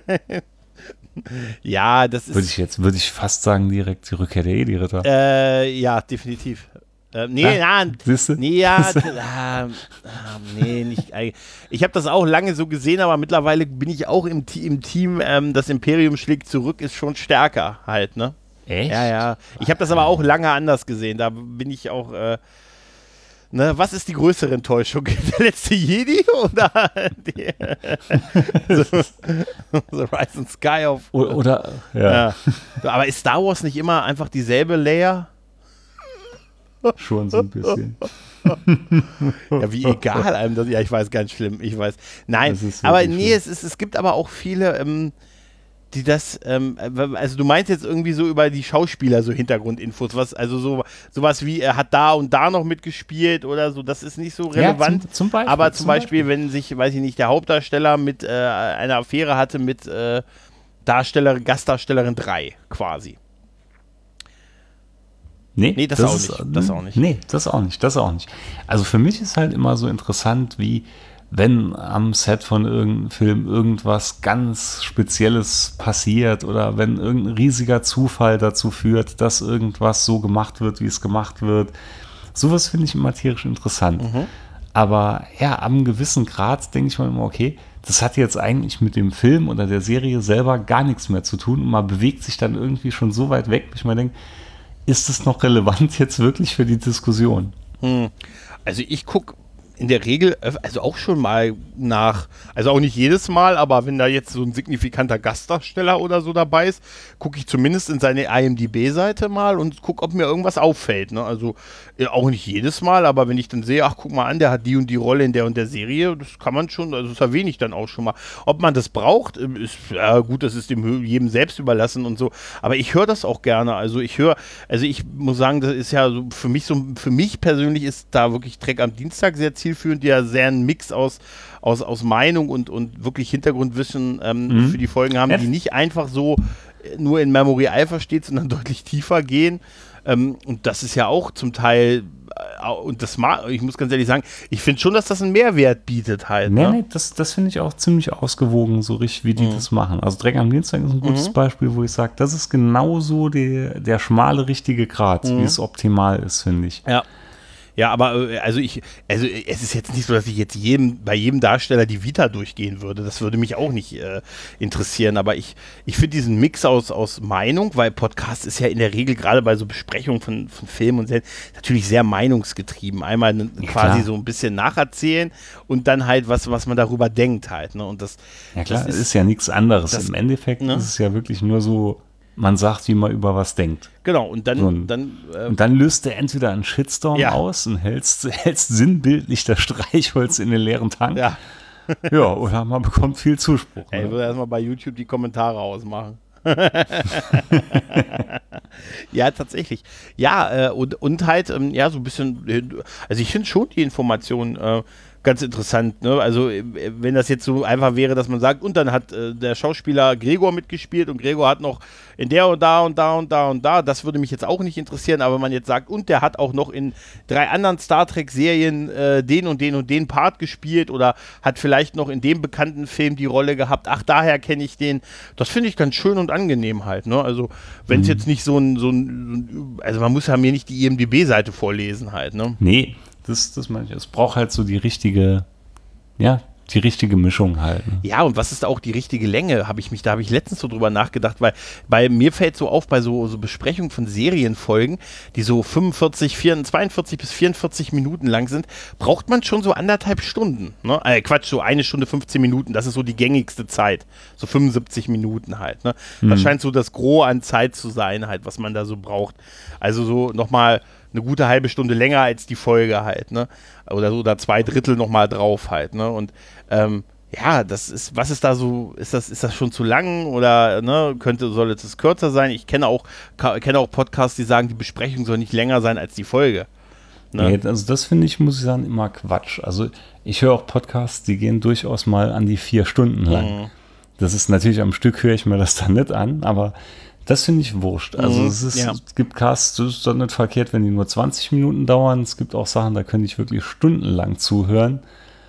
Ja, das ist... Würde ich jetzt, würde ich fast sagen, direkt die Rückkehr der Jedi-Ritter. Äh, ja, definitiv. Äh, nee, ja, na, nee, ja, äh, nee, nicht. Ich habe das auch lange so gesehen, aber mittlerweile bin ich auch im, im Team, ähm, das Imperium schlägt zurück, ist schon stärker halt, ne? Echt? Ja, ja. Ich habe das aber auch lange anders gesehen, da bin ich auch... Äh, Ne, was ist die größere Enttäuschung? Der letzte Jedi oder die, so, so Rise and Sky of... Oder, oder ja. ja. Aber ist Star Wars nicht immer einfach dieselbe Layer? Schon so ein bisschen. Ja, wie egal einem das... Ja, ich weiß, ganz schlimm, ich weiß. Nein, aber nee, es, ist, es gibt aber auch viele... Ähm, die das, ähm, also du meinst jetzt irgendwie so über die Schauspieler so Hintergrundinfos, was, also so sowas wie, er hat da und da noch mitgespielt oder so, das ist nicht so relevant. Ja, zum, zum Beispiel, aber zum, zum Beispiel, Beispiel, wenn sich, weiß ich nicht, der Hauptdarsteller mit äh, einer Affäre hatte mit äh, Darsteller, Gastdarstellerin drei quasi. Nee, nee das, das, auch ist, nicht. das auch nicht. Nee, das auch nicht, das auch nicht. Also für mich ist halt immer so interessant, wie wenn am Set von irgendeinem Film irgendwas ganz Spezielles passiert oder wenn irgendein riesiger Zufall dazu führt, dass irgendwas so gemacht wird, wie es gemacht wird. Sowas finde ich immer tierisch interessant. Mhm. Aber ja, ab einem gewissen Grad denke ich mir immer, okay, das hat jetzt eigentlich mit dem Film oder der Serie selber gar nichts mehr zu tun und man bewegt sich dann irgendwie schon so weit weg, dass ich mir denke, ist das noch relevant jetzt wirklich für die Diskussion? Hm. Also ich gucke in der Regel, also auch schon mal nach, also auch nicht jedes Mal, aber wenn da jetzt so ein signifikanter Gastdarsteller oder so dabei ist, gucke ich zumindest in seine I M D B-Seite mal und gucke, ob mir irgendwas auffällt. Ne? Also äh, auch nicht jedes Mal, aber wenn ich dann sehe, ach guck mal an, der hat die und die Rolle in der und der Serie, das kann man schon, also das erwähne ich dann auch schon mal. Ob man das braucht, ist ja gut, das ist dem jedem selbst überlassen und so, aber ich höre das auch gerne. Also ich höre, also ich muss sagen, das ist ja so für mich so, für mich persönlich ist da wirklich Trek am Dienstag sehr zielführend, die ja sehr einen Mix aus, aus, aus Meinung und, und wirklich Hintergrundwissen ähm, mhm. für die Folgen haben, die nicht einfach so nur in Memory Alpha steht, sondern deutlich tiefer gehen. Ähm, und das ist ja auch zum Teil, äh, und das mal, ich muss ganz ehrlich sagen, ich finde schon, dass das einen Mehrwert bietet halt. Nee, ne? nee, das, das finde ich auch ziemlich ausgewogen, so richtig, wie die mhm. das machen. Also Trek am Dienstag ist ein gutes mhm. Beispiel, wo ich sage, das ist genauso der, der schmale, richtige Grat, mhm. wie es optimal ist, finde ich. Ja. Ja, aber also ich, also es ist jetzt nicht so, dass ich jetzt jedem, bei jedem Darsteller die Vita durchgehen würde. Das würde mich auch nicht äh, interessieren. Aber ich, ich finde diesen Mix aus, aus Meinung, weil Podcast ist ja in der Regel gerade bei so Besprechungen von, von Filmen und Serien natürlich sehr meinungsgetrieben. Einmal ne, ja, quasi klar. so ein bisschen nacherzählen und dann halt was, was man darüber denkt halt. Ne? Und das, ja klar, das ist, ist ja nichts anderes. Das, Im Endeffekt ne? ist es ja wirklich nur so, man sagt, wie man über was denkt. Genau, und dann... So, und, dann, äh, und dann löst er entweder einen Shitstorm ja. aus und hältst, hältst sinnbildlich das Streichholz in den leeren Tank. Ja. Ja, oder man bekommt viel Zuspruch. Ey, ne? Ich würde erstmal bei YouTube die Kommentare ausmachen. Ja, tatsächlich. Ja, äh, und, und halt, ähm, ja, so ein bisschen, also ich finde schon die Informationen äh, ganz interessant, ne? Also wenn das jetzt so einfach wäre, dass man sagt, und dann hat äh, der Schauspieler Gregor mitgespielt und Gregor hat noch in der und da und da und da und da, das würde mich jetzt auch nicht interessieren, aber wenn man jetzt sagt, und der hat auch noch in drei anderen Star Trek-Serien äh, den und den und den Part gespielt oder hat vielleicht noch in dem bekannten Film die Rolle gehabt, ach, daher kenne ich den, das finde ich ganz schön und angenehm halt, ne? Also wenn es mhm. jetzt nicht so ein, so ein, also man muss ja mir nicht die I M D B-Seite vorlesen halt, ne? Nee, das, das meine ich, es braucht halt so die richtige, ja, die richtige Mischung halt. Ne? Ja, und was ist auch die richtige Länge? Habe ich mich, da habe ich letztens so drüber nachgedacht, weil bei mir fällt so auf, bei so, so Besprechungen von Serienfolgen, die so fünfundvierzig, vierundvierzig, zweiundvierzig bis vierundvierzig Minuten lang sind, braucht man schon so anderthalb Stunden. Ne? Äh, Quatsch, so eine Stunde, fünfzehn Minuten, das ist so die gängigste Zeit. So fünfundsiebzig Minuten halt. Ne? Das mhm. scheint so das Gros an Zeit zu sein, halt, was man da so braucht. Also so nochmal eine gute halbe Stunde länger als die Folge halt, ne? Oder so, oder zwei Drittel nochmal drauf halt, ne? Und ähm, ja, das ist, was ist da so, ist das, ist das schon zu lang oder ne, könnte, soll es kürzer sein? Ich kenne auch, kenne auch Podcasts, die sagen, die Besprechung soll nicht länger sein als die Folge. Ne? Nee, also das finde ich, muss ich sagen, immer Quatsch. Also ich höre auch Podcasts, die gehen durchaus mal an die vier Stunden lang. Mhm. Das ist natürlich am Stück, höre ich mir das dann nicht an, aber das finde ich wurscht. Also mhm, es, ist, ja. es gibt Casts, das ist dann nicht verkehrt, wenn die nur zwanzig Minuten dauern. Es gibt auch Sachen, da könnte ich wirklich stundenlang zuhören.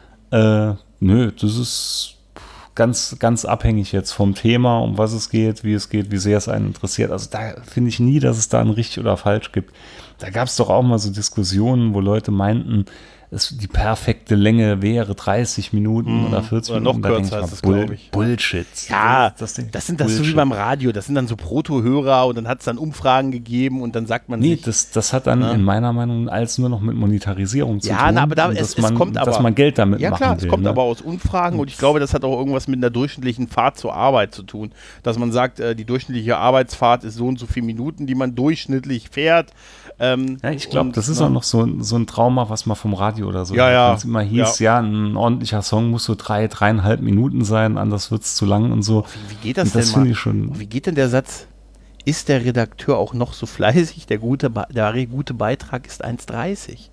Äh, nö, das ist ganz, ganz abhängig jetzt vom Thema, um was es geht, wie es geht, wie sehr es einen interessiert. Also da finde ich nie, dass es da ein richtig oder falsch gibt. Da gab es doch auch mal so Diskussionen, wo Leute meinten, es, die perfekte Länge wäre dreißig Minuten mm, oder vierzig oder Minuten. Noch kürzer ist das, glaube ich. Bullshit. Ja, das, das, das sind das Bullshit. So wie beim Radio. Das sind dann so Proto-Hörer und dann hat es dann Umfragen gegeben und dann sagt man Nee, sich, das, das hat dann ja. in meiner Meinung alles nur noch mit Monetarisierung zu ja, tun. Ja, aber da, es, man, es kommt aber, dass man Geld damit ja, machen klar, will. es kommt ne? aber aus Umfragen und ich glaube, das hat auch irgendwas mit einer durchschnittlichen Fahrt zur Arbeit zu tun. Dass man sagt, äh, die durchschnittliche Arbeitsfahrt ist so und so viele Minuten, die man durchschnittlich fährt. Ähm, ja, ich glaube, das ist na, auch noch so, so ein Trauma, was man vom Radio oder so ja, ja. Wenn es immer hieß, ja. ja, ein ordentlicher Song muss so drei, dreieinhalb Minuten sein, anders wird es zu lang und so. Wie, wie geht das, das denn mal? Ich schon wie geht denn der Satz, ist der Redakteur auch noch so fleißig? Der gute, der gute Beitrag ist eins dreißig.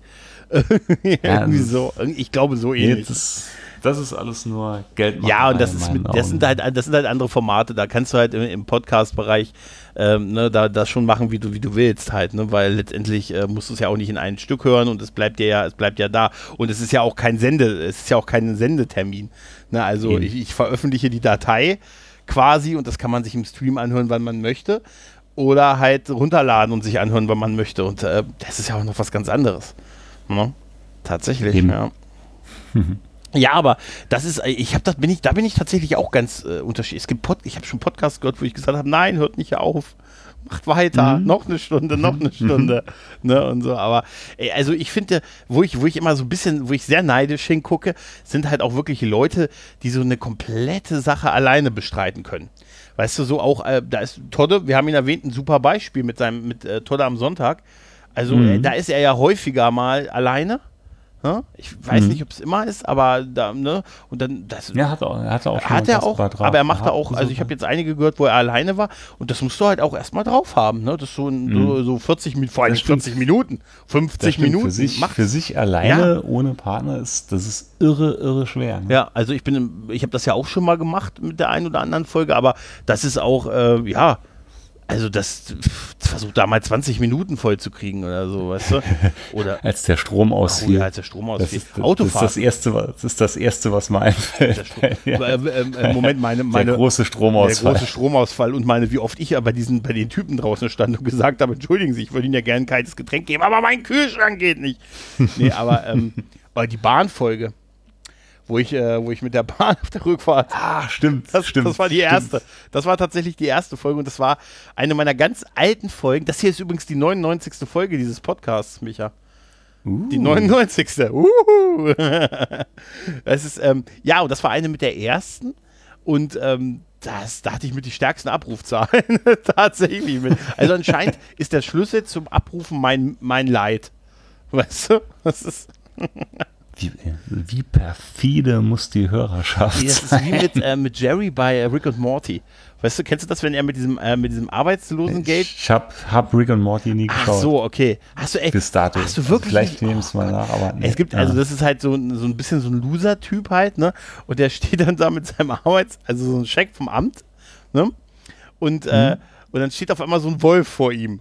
ja, Irgendwie so. Ich glaube, so ähnlich. Nee, das, das ist alles nur Geld. Ja, und das, ist mit, das, sind halt, das sind halt andere Formate. Da kannst du halt im, im Podcast-Bereich ähm, ne, da, das schon machen, wie du, wie du willst halt, ne? Weil letztendlich äh, musst du es ja auch nicht in ein Stück hören und es bleibt dir ja, es bleibt ja da. Und es ist ja auch kein Sende, es ist ja auch kein Sendetermin. Ne? Also ich, ich veröffentliche die Datei quasi und das kann man sich im Stream anhören, wann man möchte. Oder halt runterladen und sich anhören, wann man möchte. Und äh, das ist ja auch noch was ganz anderes. Ne? Tatsächlich, Eben. ja. Ja, aber das ist, ich habe das, bin ich, da bin ich tatsächlich auch ganz äh, unterschiedlich. Es gibt Pod, ich habe schon Podcasts gehört, wo ich gesagt habe, nein, hört nicht auf, macht weiter, mhm. noch eine Stunde, noch eine Stunde, ne, und so. Aber ey, also ich finde, wo ich, wo ich immer so ein bisschen, wo ich sehr neidisch hingucke, sind halt auch wirklich Leute, die so eine komplette Sache alleine bestreiten können. Weißt du, so auch, äh, da ist Todde, wir haben ihn erwähnt, ein super Beispiel mit seinem, mit äh, Todde am Sonntag. Also mhm. äh, da ist er ja häufiger mal alleine. Ich weiß mhm. nicht, ob es immer ist, aber da, ne, und dann das. Ja, hat er, hat er auch schon hat er auch, aber er macht da auch, also ich habe jetzt einige gehört, wo er alleine war und das musst du halt auch erstmal drauf haben, ne, das ist so, ein, mhm. so, so vierzig Minuten, vor allem vierzig Minuten, fünfzig Minuten. Für sich, für sich alleine, ja. ohne Partner, ist, das ist irre, irre schwer. Ne? Ja, also ich bin, ich habe das ja auch schon mal gemacht mit der einen oder anderen Folge, aber das ist auch, äh, ja, also das versucht da mal zwanzig Minuten voll zu kriegen oder so, weißt du? Oder als der Strom ausfiel. Oh ja, als der Strom ausfiel. Das ist, Autofahren. Das ist das erste, das ist das erste, was mir einfällt. Ja. Äh, äh, Moment, meine, meine der große Stromausfall. Der große Stromausfall und meine, wie oft ich ja bei diesen, bei den Typen draußen stand und gesagt habe, entschuldigen Sie, ich würde Ihnen ja gerne ein kaltes Getränk geben, aber mein Kühlschrank geht nicht. Nee, aber, ähm, aber die Bahnfolge. Wo ich, äh, wo ich mit der Bahn auf der Rückfahrt. Ah, stimmt. Das, stimmt, das war die erste. Stimmt. Das war tatsächlich die erste Folge und das war eine meiner ganz alten Folgen. Das hier ist übrigens die neunundneunzigste Folge dieses Podcasts, Micha. Uh. Die neunundneunzigste Uh. Das ist, ähm, ja, und das war eine mit der ersten. Und ähm, das, da hatte ich mit die stärksten Abrufzahlen. Tatsächlich. Mit. Also anscheinend ist der Schlüssel zum Abrufen mein, mein Leid. Weißt du? Das ist. Wie, wie perfide muss die Hörerschaft Nee, das ist sein? wie mit, äh, mit Jerry bei äh, Rick und Morty. Weißt du, kennst du das, wenn er mit diesem, äh, mit diesem Arbeitslosengeld... Ich hab, hab Rick und Morty nie Ach geschaut. so, okay. Hast du, ey, Bis dato. Hast du wirklich Vielleicht nicht? nehmen es Oh mal Gott. nach, aber nee. Es gibt, also das ist halt so, so ein bisschen so ein Loser-Typ halt, ne? Und der steht dann da mit seinem Arbeits-, also so ein Scheck vom Amt, ne? Und, mhm. äh, und dann steht auf einmal so ein Wolf vor ihm.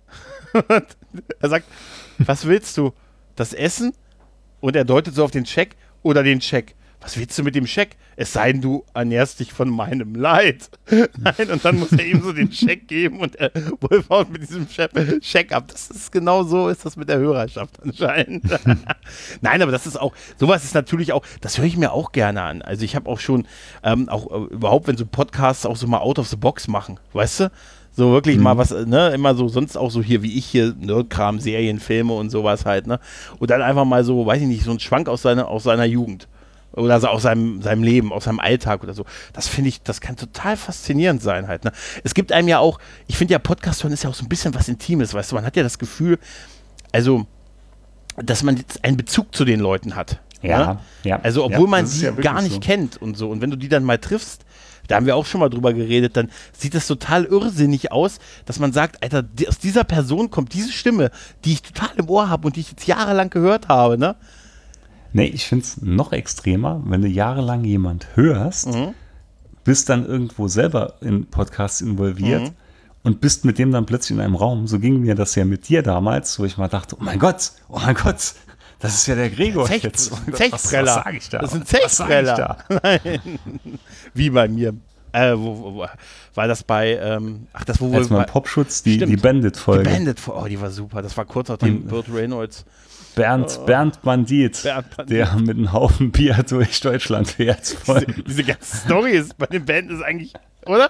Und er sagt, was willst du? Das Essen? Und er deutet so auf den Scheck oder den Scheck. Was willst du mit dem Scheck? Es sei denn, du ernährst dich von meinem Leid. Nein, und dann muss er ihm so den Scheck geben und der Wolf haut mit diesem Scheck ab. Das ist genau so, ist das mit der Hörerschaft anscheinend. Nein, aber das ist auch, sowas ist natürlich auch, das höre ich mir auch gerne an. Also ich habe auch schon, ähm, auch äh, überhaupt, wenn so Podcasts auch so mal out of the box machen, weißt du? So wirklich mhm. mal was, ne, immer so, sonst auch so hier wie ich hier, Nerdkram, Serien, Filme und sowas halt, ne? Und dann einfach mal so, weiß ich nicht, so ein Schwank aus seiner, aus seiner Jugend. Oder so aus seinem, seinem Leben, aus seinem Alltag oder so. Das finde ich, das kann total faszinierend sein halt, ne? Es gibt einem ja auch, ich finde ja, Podcast hören ist ja auch so ein bisschen was Intimes, weißt du, man hat ja das Gefühl, also, dass man jetzt einen Bezug zu den Leuten hat. Ja, ne? ja. Also, obwohl ja, man sie ja gar nicht so. kennt und so. Und wenn du die dann mal triffst, da haben wir auch schon mal drüber geredet, dann sieht das total irrsinnig aus, dass man sagt, Alter, die, aus dieser Person kommt diese Stimme, die ich total im Ohr habe und die ich jetzt jahrelang gehört habe, ne? Nee, ich finde es noch extremer, wenn du jahrelang jemand hörst, mhm. bist dann irgendwo selber in Podcasts involviert mhm. und bist mit dem dann plötzlich in einem Raum. So ging mir das ja mit dir damals, wo ich mal dachte, oh mein Gott, oh mein Gott, das ist ja der Gregor Zech, jetzt. Oh Gott, Zechpreller. Was, was sage ich da? Das sind Zechpreller. Nein. Wie bei mir. Äh, wo, wo, wo, war das bei, ähm, ach, das wo Als wir mal Popschutz, die, die Bandit-Folge. Die Bandit-Folge, oh, die war super. Das war kurz nachdem Burt Reynolds. Bernd, oh. Bernd, Bandit, Bernd Bandit, der mit einem Haufen Bier durch Deutschland fährt. Diese, diese ganze Story ist bei den Band ist eigentlich, oder?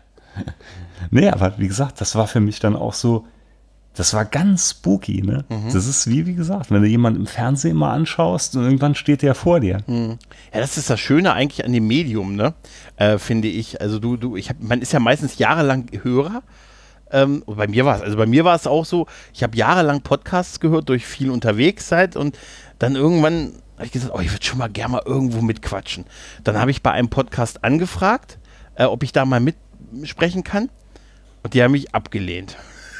Nee, aber wie gesagt, das war für mich dann auch so, das war ganz spooky, ne? Mhm. Das ist wie, wie gesagt, wenn du jemanden im Fernsehen mal anschaust und irgendwann steht der vor dir. Mhm. Ja, das ist das Schöne eigentlich an dem Medium, ne? Äh, finde ich. Also du, du, ich hab, man ist ja meistens jahrelang Hörer. Ähm, bei mir war es, also bei mir war es auch so, ich habe jahrelang Podcasts gehört, durch viel unterwegs seid und dann irgendwann habe ich gesagt, oh, ich würde schon mal gerne mal irgendwo mitquatschen. Dann habe ich bei einem Podcast angefragt, äh, ob ich da mal mitsprechen kann und die haben mich abgelehnt.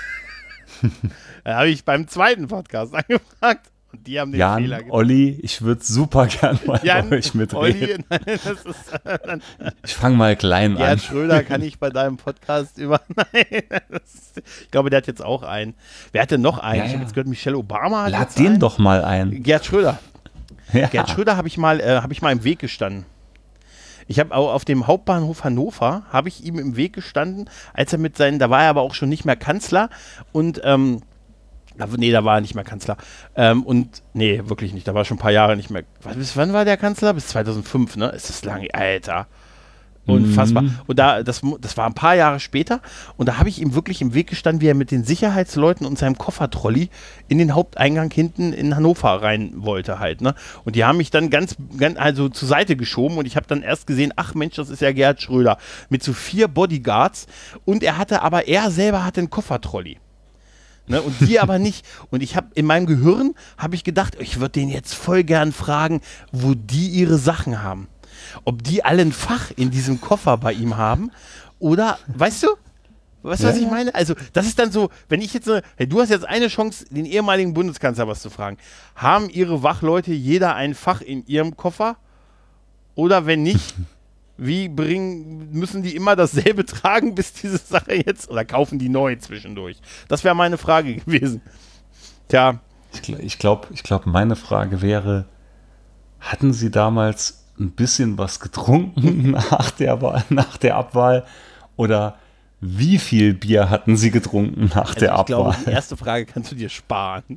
Dann habe ich beim zweiten Podcast angefragt und die haben den Jan, Fehler gemacht. Olli, ich würde super gern mal Jan, bei euch mitreden. Olli, nein, das ist, äh, dann, ich fange mal klein Gerhard an. Schröder kann ich bei deinem Podcast über. Nein, das ist, ich glaube, der hat jetzt auch einen. Wer hatte noch einen? Ja, ich habe ja. jetzt gehört, Michelle Obama hat Lad jetzt den einen. doch mal ein. Gerhard Schröder. Ja. Gerhard Schröder habe ich mal, äh, habe ich mal im Weg gestanden. Ich habe auch auf dem Hauptbahnhof Hannover, habe ich ihm im Weg gestanden, als er mit seinen, da war er aber auch schon nicht mehr Kanzler und, ähm, nee, da war er nicht mehr Kanzler. Ähm, und, nee, wirklich nicht, da war schon ein paar Jahre nicht mehr. Bis wann war der Kanzler? Bis zweitausendfünf, ne? Ist das lange, Alter. Unfassbar. Mhm. Und da, das, das war ein paar Jahre später und da habe ich ihm wirklich im Weg gestanden, wie er mit den Sicherheitsleuten und seinem Koffertrolli in den Haupteingang hinten in Hannover rein wollte halt, ne? Und die haben mich dann ganz, ganz also zur Seite geschoben und ich habe dann erst gesehen, ach Mensch, das ist ja Gerhard Schröder mit so vier Bodyguards und er hatte aber, er selber hatte einen Koffertrolli. Ne, und die aber nicht. Und ich habe in meinem Gehirn, habe ich gedacht, ich würde den jetzt voll gern fragen, wo die ihre Sachen haben. Ob die alle ein Fach in diesem Koffer bei ihm haben oder, weißt du, weißt du, was ich meine? Also das ist dann so, wenn ich jetzt, so, hey, du hast jetzt eine Chance, den ehemaligen Bundeskanzler was zu fragen. Haben ihre Wachleute jeder ein Fach in ihrem Koffer? Oder wenn nicht, wie bringen, müssen die immer dasselbe tragen, bis diese Sache jetzt, oder kaufen die neu zwischendurch? Das wäre meine Frage gewesen. Tja. Ich, ich glaube, ich glaub, meine Frage wäre, hatten Sie damals ein bisschen was getrunken nach der, Wahl, nach der Abwahl oder wie viel Bier hatten Sie getrunken nach also der ich Abwahl? Glaube, die erste Frage kannst du dir sparen.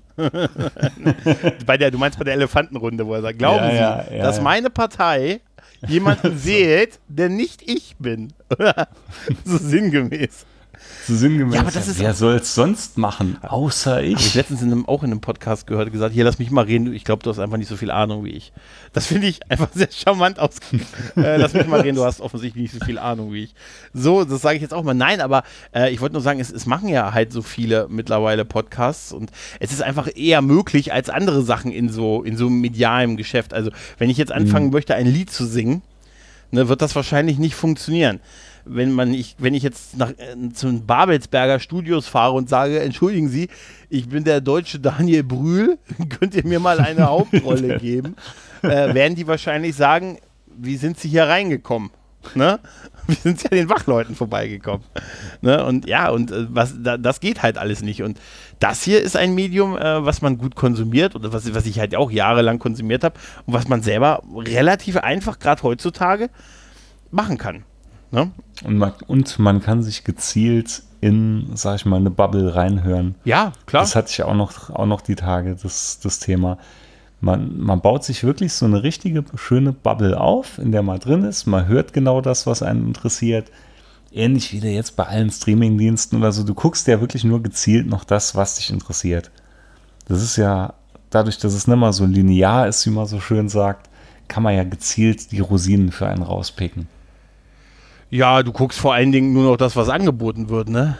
bei der, du meinst bei der Elefantenrunde, wo er sagt, glauben ja, Sie, ja, ja, dass ja. meine Partei jemanden wählt, der nicht ich bin? so sinngemäß. So sinngemäß, Ja, aber das ist wer soll es sonst machen, außer ich? Habe ich letztens in einem, auch in einem Podcast gehört, gesagt, hier, lass mich mal reden, ich glaube, du hast einfach nicht so viel Ahnung wie ich. Das finde ich einfach sehr charmant aus. äh, lass mich mal reden, du hast offensichtlich nicht so viel Ahnung wie ich. So, das sage ich jetzt auch mal. Nein, aber äh, ich wollte nur sagen, es, es machen ja halt so viele mittlerweile Podcasts und es ist einfach eher möglich als andere Sachen in so, in so medialem Geschäft. Also, wenn ich jetzt anfangen mhm. möchte, ein Lied zu singen, ne, wird das wahrscheinlich nicht funktionieren. Wenn man ich, wenn ich jetzt nach, äh, zu den Babelsberger Studios fahre und sage, entschuldigen Sie, ich bin der deutsche Daniel Brühl, könnt ihr mir mal eine Hauptrolle geben, äh, werden die wahrscheinlich sagen, wie sind Sie hier reingekommen? Ne? Wie sind Sie an den Wachleuten vorbeigekommen? Ne? Und ja, und äh, was, da, das geht halt alles nicht. Und das hier ist ein Medium, äh, was man gut konsumiert oder was, was ich halt auch jahrelang konsumiert habe und was man selber relativ einfach, gerade heutzutage, machen kann. Ne? Und, man, und man kann sich gezielt in, sag ich mal, eine Bubble reinhören. Ja, klar. Das hatte ich auch noch, auch noch die Tage, das, das Thema. Man, man baut sich wirklich so eine richtige, schöne Bubble auf, in der man drin ist. Man hört genau das, was einen interessiert. Ähnlich wie jetzt bei allen Streamingdiensten oder so. Du guckst ja wirklich nur gezielt noch das, was dich interessiert. Das ist ja, dadurch, dass es nicht mal so linear ist, wie man so schön sagt, kann man ja gezielt die Rosinen für einen rauspicken. Ja, du guckst vor allen Dingen nur noch das, was angeboten wird, ne?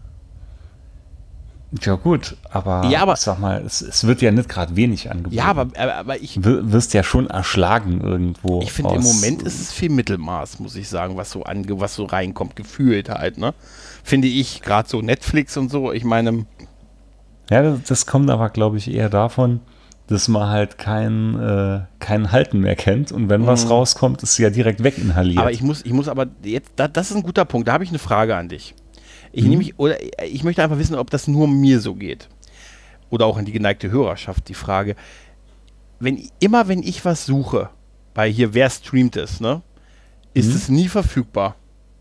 Ja gut, aber, ja, aber ich sag mal, es, es wird ja nicht gerade wenig angeboten. Ja, aber, aber ich... Du wirst ja schon erschlagen irgendwo. Ich finde, im Moment ist es viel Mittelmaß, muss ich sagen, was so, ange, was so reinkommt, gefühlt halt, ne? Finde ich, gerade so Netflix und so, ich meine... Ja, das, das kommt aber, glaube ich, eher davon, dass man halt kein, äh, kein Halten mehr kennt und wenn mhm. was rauskommt, ist es ja direkt weginhaliert. Aber ich muss, ich muss aber jetzt, da, das ist ein guter Punkt, da habe ich eine Frage an dich. Ich mhm. nehme mich, oder ich möchte einfach wissen, ob das nur mir so geht. Oder auch an die geneigte Hörerschaft die Frage, wenn immer wenn ich was suche, bei hier, wer streamt es, ne, ist mhm. es nie verfügbar.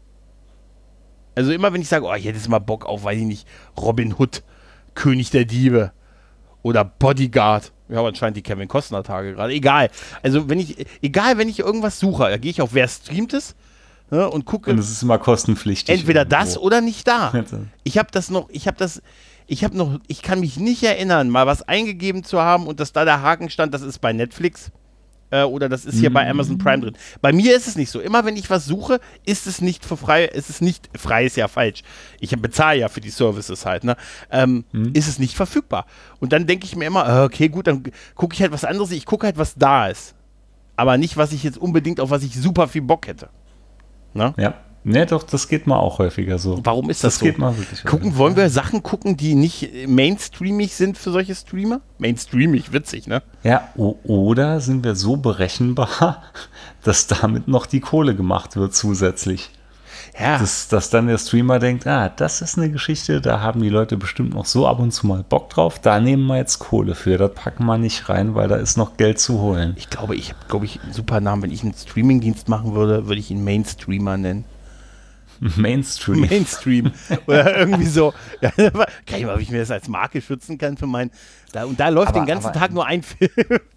Also immer wenn ich sage, oh, ich hätte jetzt mal Bock auf, weiß ich nicht, Robin Hood, König der Diebe oder Bodyguard. Ja, aber anscheinend die Kevin Costner Tage gerade. Egal. Also wenn ich, egal wenn ich irgendwas suche, da gehe ich auf wer streamt es, ne, und gucke. Und es ist immer kostenpflichtig. Entweder irgendwo. Das oder nicht da. Ich habe das noch, ich habe das, ich habe noch, ich kann mich nicht erinnern, mal was eingegeben zu haben und dass da der Haken stand, das ist bei Netflix äh, oder das ist hier mm. bei Amazon Prime drin. Bei mir ist es nicht so. Immer wenn ich was suche, ist es nicht für frei, ist es nicht, frei ist ja falsch. Ich bezahle ja für die Services halt, ne? Ähm, mm. Ist es nicht verfügbar. Und dann denke ich mir immer, okay, gut, dann gucke ich halt was anderes, ich gucke halt, was da ist. Aber nicht, was ich jetzt unbedingt, auf was ich super viel Bock hätte. Ne? Ja. Ne, doch, das geht mal auch häufiger so. Warum ist das, das so? Geht mal wirklich gucken, häufiger. Wollen wir Sachen gucken, die nicht mainstreamig sind für solche Streamer? Mainstreamig, witzig, ne? Ja, o- oder sind wir so berechenbar, dass damit noch die Kohle gemacht wird zusätzlich. Ja. Dass, dass dann der Streamer denkt, ah, das ist eine Geschichte, da haben die Leute bestimmt noch so ab und zu mal Bock drauf, da nehmen wir jetzt Kohle für, das packen wir nicht rein, weil da ist noch Geld zu holen. Ich glaube, ich habe, glaube ich, einen super Namen. Wenn ich einen Streamingdienst machen würde, würde ich ihn Mainstreamer nennen. Mainstream. Mainstream. Oder irgendwie so. Ja, kann ich mal, wie ich mir das als Marke schützen kann für meinen. Da, und da läuft aber, den ganzen Tag nur ein Film.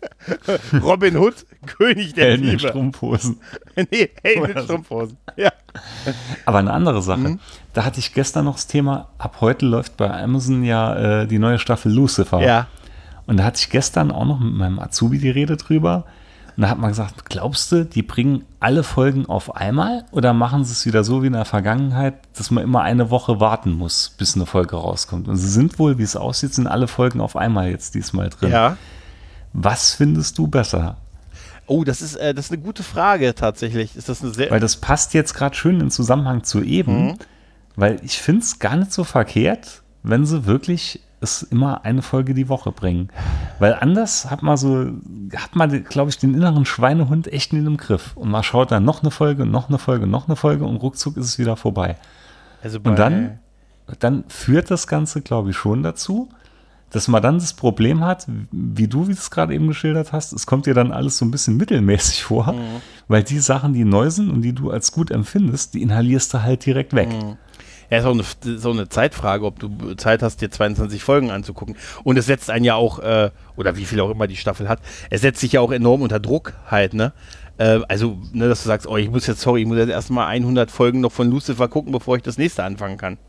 Robin Hood, König der Helden Diebe. in Strumpfhosen. Nee, Helden in Strumpfhosen. Ja. Aber eine andere Sache. Mhm. Da hatte ich gestern noch das Thema, ab heute läuft bei Amazon ja äh, die neue Staffel Lucifer. Ja. Und da hatte ich gestern auch noch mit meinem Azubi die Rede drüber. Und da hat man gesagt, glaubst du, die bringen alle Folgen auf einmal oder machen sie es wieder so wie in der Vergangenheit, dass man immer eine Woche warten muss, bis eine Folge rauskommt? Und sie sind wohl, wie es aussieht, sind alle Folgen auf einmal jetzt diesmal drin. Ja. Was findest du besser? Oh, das ist, äh, das ist eine gute Frage tatsächlich. Ist das eine sehr weil das passt jetzt gerade schön im Zusammenhang zu eben, mhm. weil ich finde es gar nicht so verkehrt, wenn sie wirklich es immer eine Folge die Woche bringen. Weil anders hat man so, hat man, glaube ich, den inneren Schweinehund echt nicht im Griff. Und man schaut dann noch eine Folge, noch eine Folge, noch eine Folge und ruckzuck ist es wieder vorbei. Also bei und dann, dann führt das Ganze, glaube ich, schon dazu, dass man dann das Problem hat, wie du, wie du es gerade eben geschildert hast, es kommt dir dann alles so ein bisschen mittelmäßig vor, mhm. weil die Sachen, die neu sind und die du als gut empfindest, die inhalierst du halt direkt weg. Mhm. Ja, ist auch eine, so eine Zeitfrage, ob du Zeit hast, dir zweiundzwanzig Folgen anzugucken. Und es setzt einen ja auch, äh, oder wie viel auch immer die Staffel hat, es setzt sich ja auch enorm unter Druck halt, ne? Äh, also, ne, dass du sagst, oh, ich muss jetzt, sorry, ich muss jetzt erstmal hundert Folgen noch von Lucifer gucken, bevor ich das nächste anfangen kann.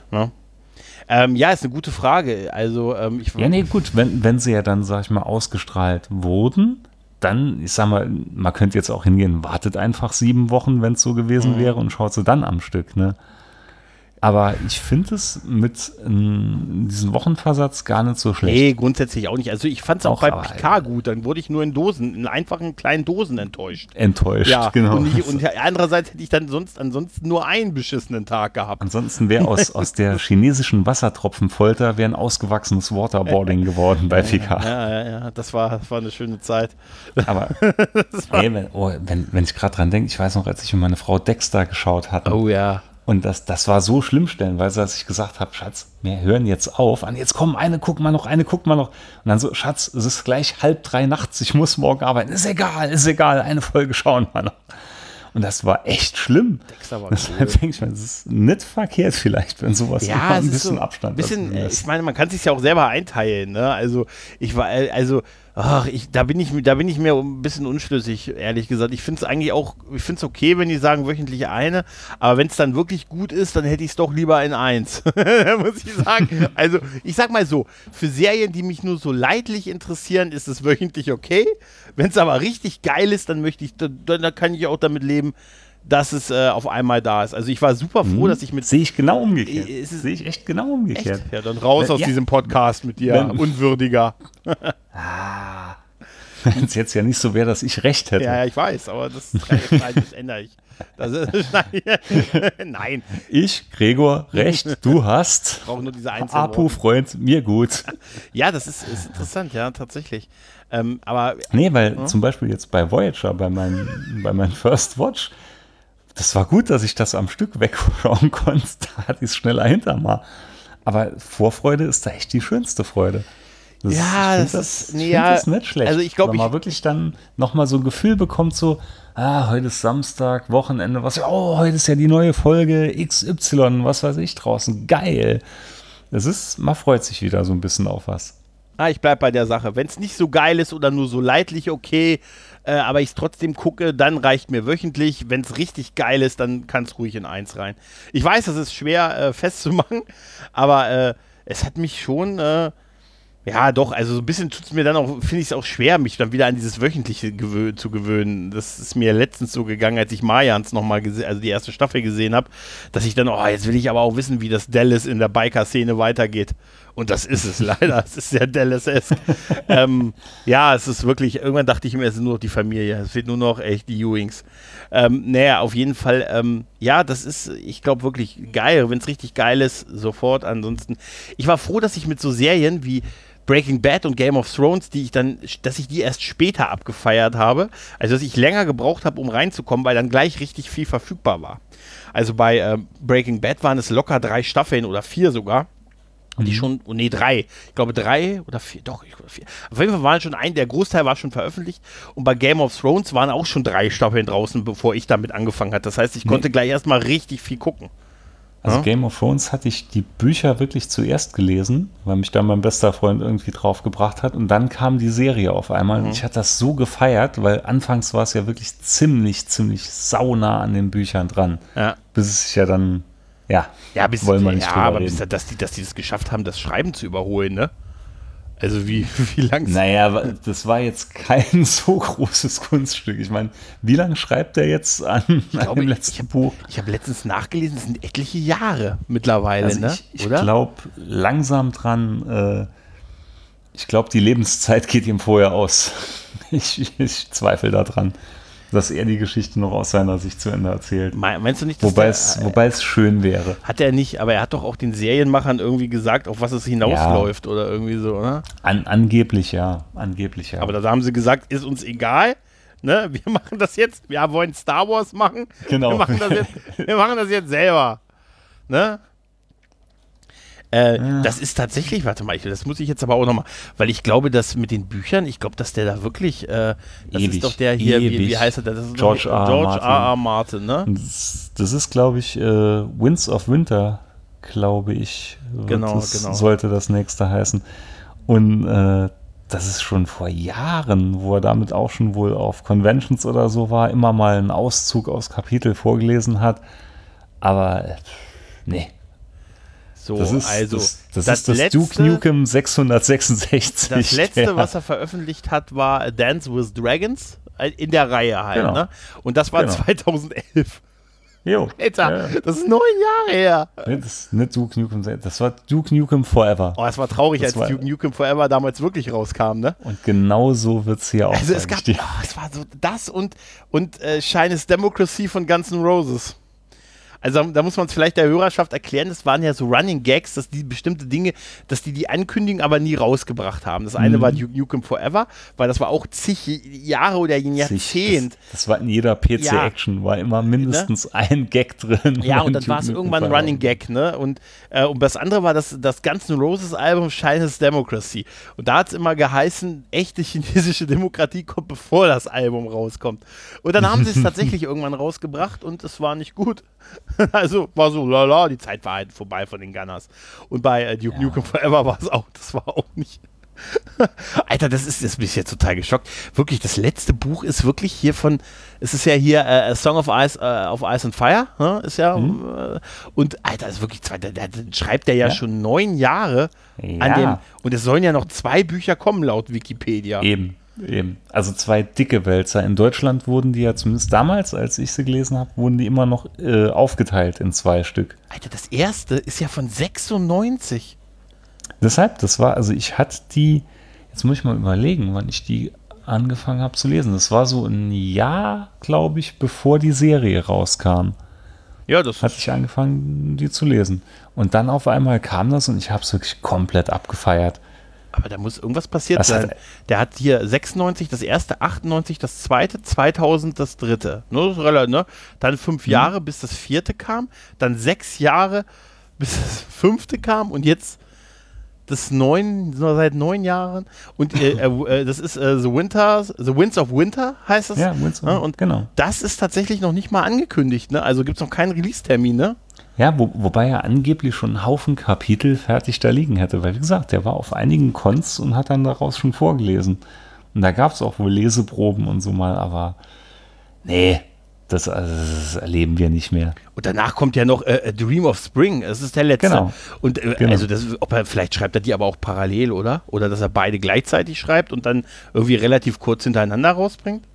Ne? Ähm, ja, ist eine gute Frage. Also, ähm, ich, Ja, nee, gut, wenn, wenn sie ja dann, sag ich mal, ausgestrahlt wurden, dann, ich sag mal, man könnte jetzt auch hingehen, wartet einfach sieben Wochen, wenn es so gewesen Mhm. wäre und schaut sie dann am Stück, ne? Aber ich finde es mit ähm, diesem Wochenversatz gar nicht so schlecht. Nee, grundsätzlich auch nicht. Also ich fand es auch Doch, bei aber- Picard gut. Dann wurde ich nur in Dosen, in einfachen kleinen Dosen enttäuscht. Enttäuscht, Ja, genau. und, nicht, und andererseits hätte ich dann sonst ansonsten nur einen beschissenen Tag gehabt. Ansonsten wäre aus, aus der chinesischen Wassertropfenfolter wäre ein ausgewachsenes Waterboarding geworden bei Picard. Ja, ja, ja, das war, das war eine schöne Zeit. Aber nee, wenn, oh, wenn, wenn ich gerade dran denke, ich weiß noch, als ich und meine Frau Dexter geschaut hatte. Oh ja. Und das, das war so schlimm stellenweise, dass ich gesagt habe, Schatz, wir hören jetzt auf. Und jetzt komm, eine guck mal noch, eine guck mal noch. Und dann so, Schatz, es ist gleich halb drei nachts, ich muss morgen arbeiten. Ist egal, ist egal, eine Folge schauen wir noch. Und das war echt schlimm. Dexter war Deshalb cool. denke ich mir, das ist nicht verkehrt vielleicht, wenn sowas immer Ja, ein es ist bisschen so, Abstand bisschen, dazu äh, lässt. ich meine, man kann sich ja auch selber einteilen, ne? Also ich war, äh, also, ach, ich, da bin ich, da bin ich mir ein bisschen unschlüssig, ehrlich gesagt. Ich finde es eigentlich auch, ich finde es okay, wenn die sagen wöchentlich eine, aber wenn es dann wirklich gut ist, dann hätte ich es doch lieber in eins. Muss ich sagen. Also ich sag mal so, für Serien, die mich nur so leidlich interessieren, ist es wöchentlich okay. Wenn es aber richtig geil ist, dann möchte ich, dann, dann kann ich auch damit leben, dass es äh, auf einmal da ist. Also ich war super froh, Mhm. dass ich mit Sehe ich genau umgekehrt. Äh, ist es- Sehe ich echt genau umgekehrt. Echt? Ja, dann raus aus Ja. diesem Podcast mit dir, Wenn- Unwürdiger. Ah, wenn es jetzt ja nicht so wäre, dass ich recht hätte. Ja, ja, ich weiß, aber das, kann ich, nein, das ändere ich. Das ist, nein, Ich, Gregor, recht, du hast. ich brauche nur diese einzelnen Apu, Worte. Freund, mir gut. Ja, das ist, ist interessant, ja, tatsächlich. Ähm, aber Nee, weil zum Beispiel jetzt bei Voyager, bei meinem bei meinem First Watch, das war gut, dass ich das am Stück wegschauen konnte. Da hatte ich es schneller hinter mal. Aber Vorfreude ist da echt die schönste Freude. Das, Ja, ich find das ist- ich nee, find ja, das nicht schlecht. also ich glaub, Wenn ich- man wirklich dann nochmal so ein Gefühl bekommt, so, ah, heute ist Samstag, Wochenende, was, oh, heute ist ja die neue Folge X Y, was weiß ich draußen, geil. Das ist, man freut sich wieder so ein bisschen auf was. ah, ich bleib bei der Sache. Wenn es nicht so geil ist oder nur so leidlich, okay, äh, aber ich es trotzdem gucke, dann reicht mir wöchentlich. Wenn es richtig geil ist, dann kann es ruhig in eins rein. Ich weiß, das ist schwer äh, festzumachen, aber äh, es hat mich schon, äh, ja doch, also so ein bisschen tut es mir dann auch, finde ich es auch schwer, mich dann wieder an dieses Wöchentliche gewö- zu gewöhnen. Das ist mir letztens so gegangen, als ich Mayans nochmal gesehen, also die erste Staffel gesehen habe, dass ich dann, oh, jetzt will ich aber auch wissen, wie das Dallas in der Biker-Szene weitergeht. Und das ist es leider, es ist sehr Dallas-esque. ähm, ja, es ist wirklich, irgendwann dachte ich mir, es ist nur noch die Familie, es fehlt nur noch echt die Ewings. Ähm, naja, auf jeden Fall, ähm, ja, das ist, ich glaube, wirklich geil, wenn es richtig geil ist, sofort. Ansonsten, ich war froh, dass ich mit so Serien wie Breaking Bad und Game of Thrones, die ich dann, dass ich die erst später abgefeiert habe, also dass ich länger gebraucht habe, um reinzukommen, weil dann gleich richtig viel verfügbar war. Also bei äh, Breaking Bad waren es locker drei Staffeln oder vier sogar. Und die schon, oh nee, drei. Ich glaube drei oder vier, doch, ich, vier. Auf jeden Fall waren schon ein, der Großteil war schon veröffentlicht. Und bei Game of Thrones waren auch schon drei Staffeln draußen, bevor ich damit angefangen hatte. Das heißt, ich Nee. konnte gleich erstmal richtig viel gucken. Also Ja? Game of Thrones hatte ich die Bücher wirklich zuerst gelesen, weil mich da mein bester Freund irgendwie drauf gebracht hat. Und dann kam die Serie auf einmal. Mhm. Und ich hatte das so gefeiert, weil anfangs war es ja wirklich ziemlich, ziemlich saunah an den Büchern dran. Ja. Bis es sich ja dann, ja, Ja, bis, wollen wir nicht ja drüber aber reden. bis, dass, die, dass die das geschafft haben, das Schreiben zu überholen, ne? Also wie, wie lang Naja, aber das war jetzt kein so großes Kunststück. Ich meine, wie lange schreibt er jetzt an, glaube, an dem ich- letzten ich hab- Buch? Ich habe letztens nachgelesen, es sind etliche Jahre mittlerweile, Also ne? ich, ich Oder? glaube langsam dran, äh, ich glaube, die Lebenszeit geht ihm vorher aus. Ich, ich zweifle daran, dass er die Geschichte noch aus seiner Sicht zu Ende erzählt. Me- Meinst du nicht, dass Wobei der, es, wobei es schön wäre. hat er nicht, aber er hat doch auch den Serienmachern irgendwie gesagt, auf was es hinausläuft oder irgendwie so, oder? An, angeblich ja, angeblich ja. Aber da haben sie gesagt, ist uns egal, ne? Wir machen das jetzt, wir wollen Star Wars machen, Genau. wir machen das jetzt, wir machen das jetzt selber, ne? Äh, Ja. Das ist tatsächlich, warte mal, ich, das muss ich jetzt aber auch nochmal, weil ich glaube, dass mit den Büchern, ich glaube, dass der da wirklich, äh, das Ewig, ist doch der hier, wie, wie ewig. heißt er, das ist George doch, R. R. George Martin. R. R. Martin, ne? das, das ist, glaube ich, äh, Winds of Winter, glaube ich. wird Genau, das, genau. Sollte das nächste heißen. Und äh, das ist schon vor Jahren, wo er damit auch schon wohl auf Conventions oder so war, immer mal einen Auszug aus Kapitel vorgelesen hat. Aber äh, nee. So, das ist also das, das, das ist das letzte, Duke Nukem sechshundertsechsundsechzig. Das letzte, ja. was er veröffentlicht hat, war A Dance with Dragons, in der Reihe halt. Genau. Ne? Und das war Genau. zweitausendelf. Jo. Alter, Ja. das ist neun Jahre her. Nee, das ist nicht Duke Nukem, das war Duke Nukem Forever. Oh, es war traurig, Das als war- Duke Nukem Forever damals wirklich rauskam, ne? Und genau so wird es hier auch Also sein. es gab, Steve. oh, es war so das und, und äh, Shyness Democracy von Guns N' Roses. Also da muss man es vielleicht der Hörerschaft erklären, das waren ja so Running Gags, dass die bestimmte Dinge, dass die die ankündigen, aber nie rausgebracht haben. Das eine Mhm. war Duke Nukem Forever, weil das war auch zig Jahre oder ein Jahrzehnt. Das, das war in jeder P Ja. C-Action, war immer mindestens ein Gag drin. Ja, und beim dann Duke war es Nukem irgendwann ein Forever. Running Gag, ne? Und, äh, und das andere war das, das Guns N' Roses Album Shyness Democracy. Und da hat es immer geheißen, echte chinesische Demokratie kommt, bevor das Album rauskommt. Und dann haben sie es tatsächlich irgendwann rausgebracht und es war nicht gut. Also war so, lala, die Zeit war halt vorbei von den Gunners. Und bei äh, Duke Ja. Nukem Forever war es auch, das war auch nicht. Alter, das ist, das bin ich jetzt total geschockt. Wirklich, das letzte Buch ist wirklich hier von, es ist ja hier äh, A Song of Ice, äh, of Ice and Fire, ne? Ist ja, Mhm. äh, und Alter, das ist wirklich, zwei, da, da schreibt der ja, Ja. schon neun Jahre Ja. an dem, und es sollen ja noch zwei Bücher kommen, laut Wikipedia. Eben, eben. Also zwei dicke Wälzer. In Deutschland wurden die ja zumindest damals, als ich sie gelesen habe, wurden die immer noch äh, aufgeteilt in zwei Stück. Alter, das erste ist ja von sechsundneunzig. Deshalb, das war, also ich hatte die, jetzt muss ich mal überlegen, wann ich die angefangen habe zu lesen. Das war so ein Jahr, glaube ich, bevor die Serie rauskam. Ja, das Hatte ich angefangen, die zu lesen. Und dann auf einmal kam das und ich habe es wirklich komplett abgefeiert. Aber da muss irgendwas passiert Das sein. hat- Der hat hier sechsundneunzig das erste, achtundneunzig das zweite, zweitausend das dritte. Ne, das ist relativ, ne? Dann fünf Jahre, bis das vierte kam. Dann sechs Jahre, bis das fünfte kam. Und jetzt das neun, so seit neun Jahren. Und äh, äh, das ist äh, The Winters, The Winds of Winter heißt das. Ja, Winds of- Ne? Und genau. das ist tatsächlich noch nicht mal angekündigt. Ne? Also gibt es noch keinen Release-Termin, ne? Ja, wo, wobei er angeblich schon einen Haufen Kapitel fertig da liegen hätte, weil wie gesagt, der war auf einigen Cons und hat dann daraus schon vorgelesen. Und da gab es auch wohl Leseproben und so mal, aber nee, das, also, das erleben wir nicht mehr. Und danach kommt ja noch äh, A Dream of Spring. Das ist der letzte. Genau. Und äh, Genau. also das, ob er vielleicht schreibt er die aber auch parallel, oder? Oder dass er beide gleichzeitig schreibt und dann irgendwie relativ kurz hintereinander rausbringt?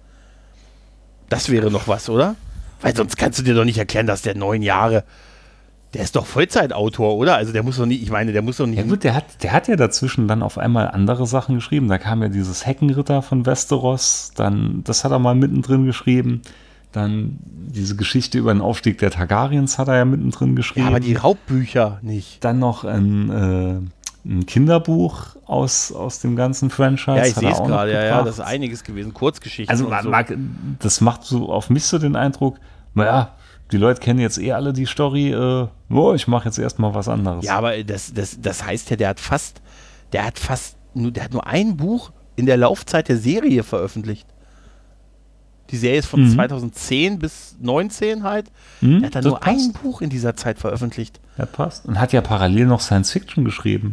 Das wäre noch was, oder? Weil sonst kannst du dir doch nicht erklären, dass der neun Jahre, der ist doch Vollzeitautor, oder? Also der muss doch nicht, ich meine, der muss doch nicht. Ja gut, der hat, der hat ja dazwischen dann auf einmal andere Sachen geschrieben. Da kam ja dieses Heckenritter von Westeros, dann, das hat er mal mittendrin geschrieben. Dann diese Geschichte über den Aufstieg der Targaryens hat er ja mittendrin geschrieben. Ja, aber die Raubbücher nicht. Dann noch ein, äh, ein Kinderbuch aus, aus dem ganzen Franchise. Ja, ich hat sehe er es auch noch gerade, ja, ja, gebracht. das ist einiges gewesen. Kurzgeschichten Also und man so. mag, das macht so auf mich so den Eindruck, naja, die Leute kennen jetzt eh alle die Story, äh, oh, ich mache jetzt erstmal was anderes. Ja, aber das, das, das heißt ja, der hat fast, der hat fast, nur, der hat nur ein Buch in der Laufzeit der Serie veröffentlicht. Die Serie ist von Mhm. zweitausendzehn bis neunzehn halt. Hm, Er hat dann das nur ein passt. Buch in dieser Zeit veröffentlicht. Ja, passt. Und hat ja parallel noch Science Fiction geschrieben.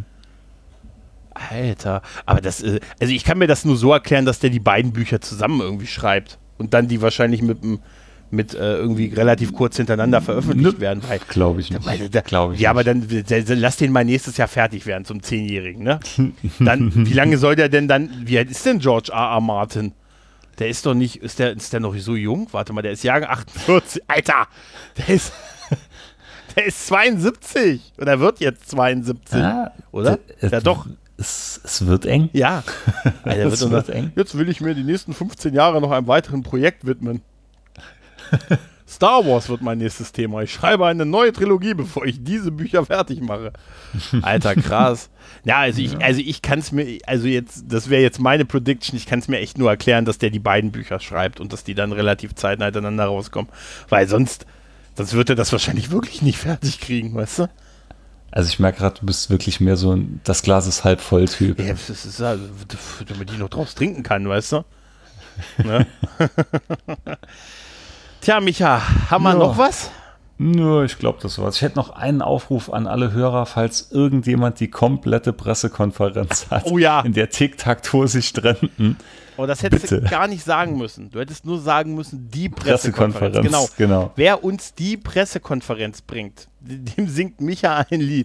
Alter, aber das, äh, also ich kann mir das nur so erklären, dass der die beiden Bücher zusammen irgendwie schreibt und dann die wahrscheinlich mit, dem- mit äh, irgendwie relativ kurz hintereinander veröffentlicht Ne, werden. Weil, Glaube ich nicht. weil, da, Glaube ich ja, nicht. aber dann d- d- lass den mal nächstes Jahr fertig werden zum Zehnjährigen, ne? Dann, wie lange soll der denn dann, wie alt ist denn George R. R. Martin? Der ist doch nicht, ist der, ist der noch so jung? Warte mal, der ist Jahrgang achtundvierzig. Alter, der ist, der ist zweiundsiebzig oder wird jetzt zweiundsiebzig, Ja, oder? d- Ja, doch. Es, es wird eng. Ja. Alter, Das wird wird unser, eng. jetzt will ich mir die nächsten fünfzehn Jahre noch einem weiteren Projekt widmen. Star Wars wird mein nächstes Thema. Ich schreibe eine neue Trilogie, bevor ich diese Bücher fertig mache. Alter, krass. Ja, also ich, also ich kann es mir, also jetzt, das wäre jetzt meine Prediction, ich kann es mir echt nur erklären, dass der die beiden Bücher schreibt und dass die dann relativ zeitnah hintereinander rauskommen. Weil sonst, sonst wird er das wahrscheinlich wirklich nicht fertig kriegen, weißt du? Also ich merke gerade, du bist wirklich mehr so ein das Glas ist halb voll Typ. Ja, das ist also, damit ich noch draus trinken kann, weißt du? Ne? Tja, Micha, haben wir Ja. noch was? Nur, ich glaube, das war's. Ich hätte noch einen Aufruf an alle Hörer, falls irgendjemand die komplette Pressekonferenz hat, Oh ja. in der Tic-Tac-Toe sich trennten. Aber das hättest Bitte. du gar nicht sagen müssen. Du hättest nur sagen müssen, die Pressekonferenz. Pressekonferenz, Genau. genau. Wer uns die Pressekonferenz bringt, dem singt Micha ein Lied.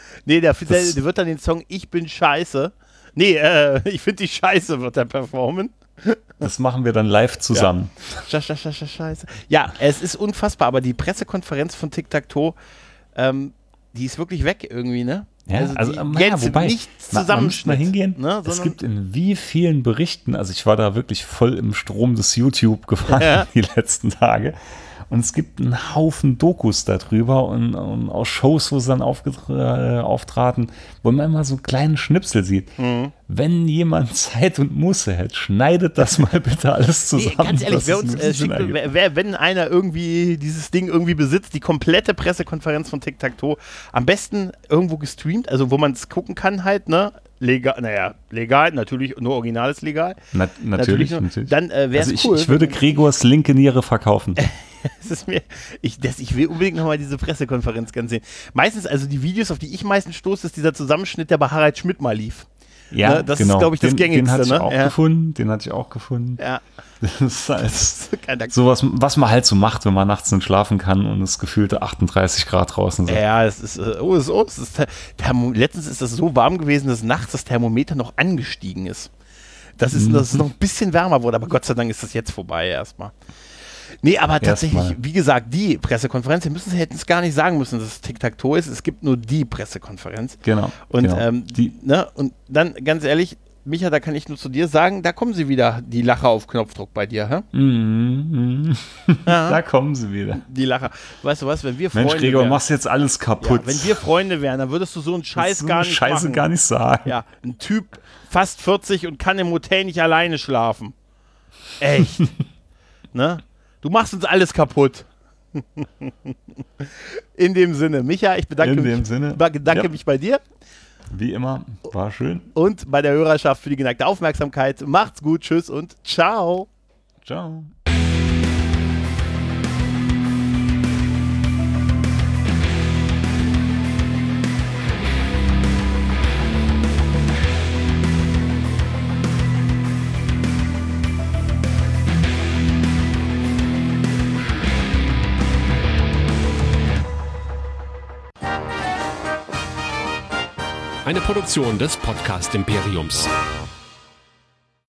Nee, der, der, der wird dann den Song Ich bin scheiße. Nee, äh, ich finde dich scheiße, wird er performen. Das machen wir dann live zusammen. Ja. Scheiße. Ja, es ist unfassbar, aber die Pressekonferenz von Tic-Tac-Toe, ähm, die ist wirklich weg irgendwie, ne? Ja, also, also die ja, wobei, nichts man, man muss mal hingehen, ne, es gibt in wie vielen Berichten, also ich war da wirklich voll im Strom des YouTube gefahren ja. die letzten Tage, und es gibt einen Haufen Dokus darüber und, und auch Shows, wo sie dann aufgetra- äh, auftraten, wo man immer so einen kleinen Schnipsel sieht. Mhm. Wenn jemand Zeit und Muße hat, schneidet das mal bitte alles zusammen. Nee, ganz ehrlich, wer uns, äh, schickt, wer, wer, wenn einer irgendwie dieses Ding irgendwie besitzt, die komplette Pressekonferenz von Tic-Tac-Toe, am besten irgendwo gestreamt, also wo man es gucken kann halt, ne? Legal, naja, legal, natürlich, nur Original ist legal. Na, natürlich, natürlich, natürlich. Dann äh, wäre es also ich, cool. Ich würde Gregors linke Niere verkaufen. Es ist mir, ich, das, ich will unbedingt nochmal diese Pressekonferenz ganz sehen. Meistens, also die Videos, auf die ich meistens stoße, ist dieser Zusammenschnitt, der bei Harald Schmidt mal lief. Ja, ne? Das genau. ist, glaube ich, das den, Gängigste. Den hatte ich ne? auch ja. gefunden. Den hatte ich auch gefunden. Ja. Das ist halt sowas, was man halt so macht, wenn man nachts nicht schlafen kann und es gefühlte achtunddreißig Grad draußen sind. Ja, es ist, oh, es ist, oh, es ist Thermo- letztens ist das so warm gewesen, dass nachts das Thermometer noch angestiegen ist. Das ist, mhm. das ist noch ein bisschen wärmer wurde, aber Gott sei Dank ist das jetzt vorbei erstmal. Nee, aber tatsächlich, Erstmal. wie gesagt, die Pressekonferenz, wir müssen es hätten es gar nicht sagen müssen, dass es Tic-Tac-Toe ist. Es gibt nur die Pressekonferenz. Genau. Und, genau. Ähm, die. Ne, und dann, ganz ehrlich, Micha, da kann ich nur zu dir sagen, da kommen sie wieder, die Lacher auf Knopfdruck bei dir, hä? Mm, ja. Da kommen sie wieder. Die Lacher. Weißt du was, wenn wir Freunde Mensch, Gregor, wären, machst jetzt alles kaputt. Ja, wenn wir Freunde wären, dann würdest du so einen Scheiß so gar nicht Scheiße machen. gar nicht sagen. Ja, ein Typ, fast vierzig und kann im Hotel nicht alleine schlafen. Echt. Ne? Du machst uns alles kaputt. In dem Sinne, Micha, ich bedanke, In dem mich, Sinne. bedanke ja. mich bei dir. Wie immer, war schön. Und bei der Hörerschaft für die geneigte Aufmerksamkeit. Macht's gut, tschüss und ciao. Ciao. Eine Produktion des Podcast Imperiums.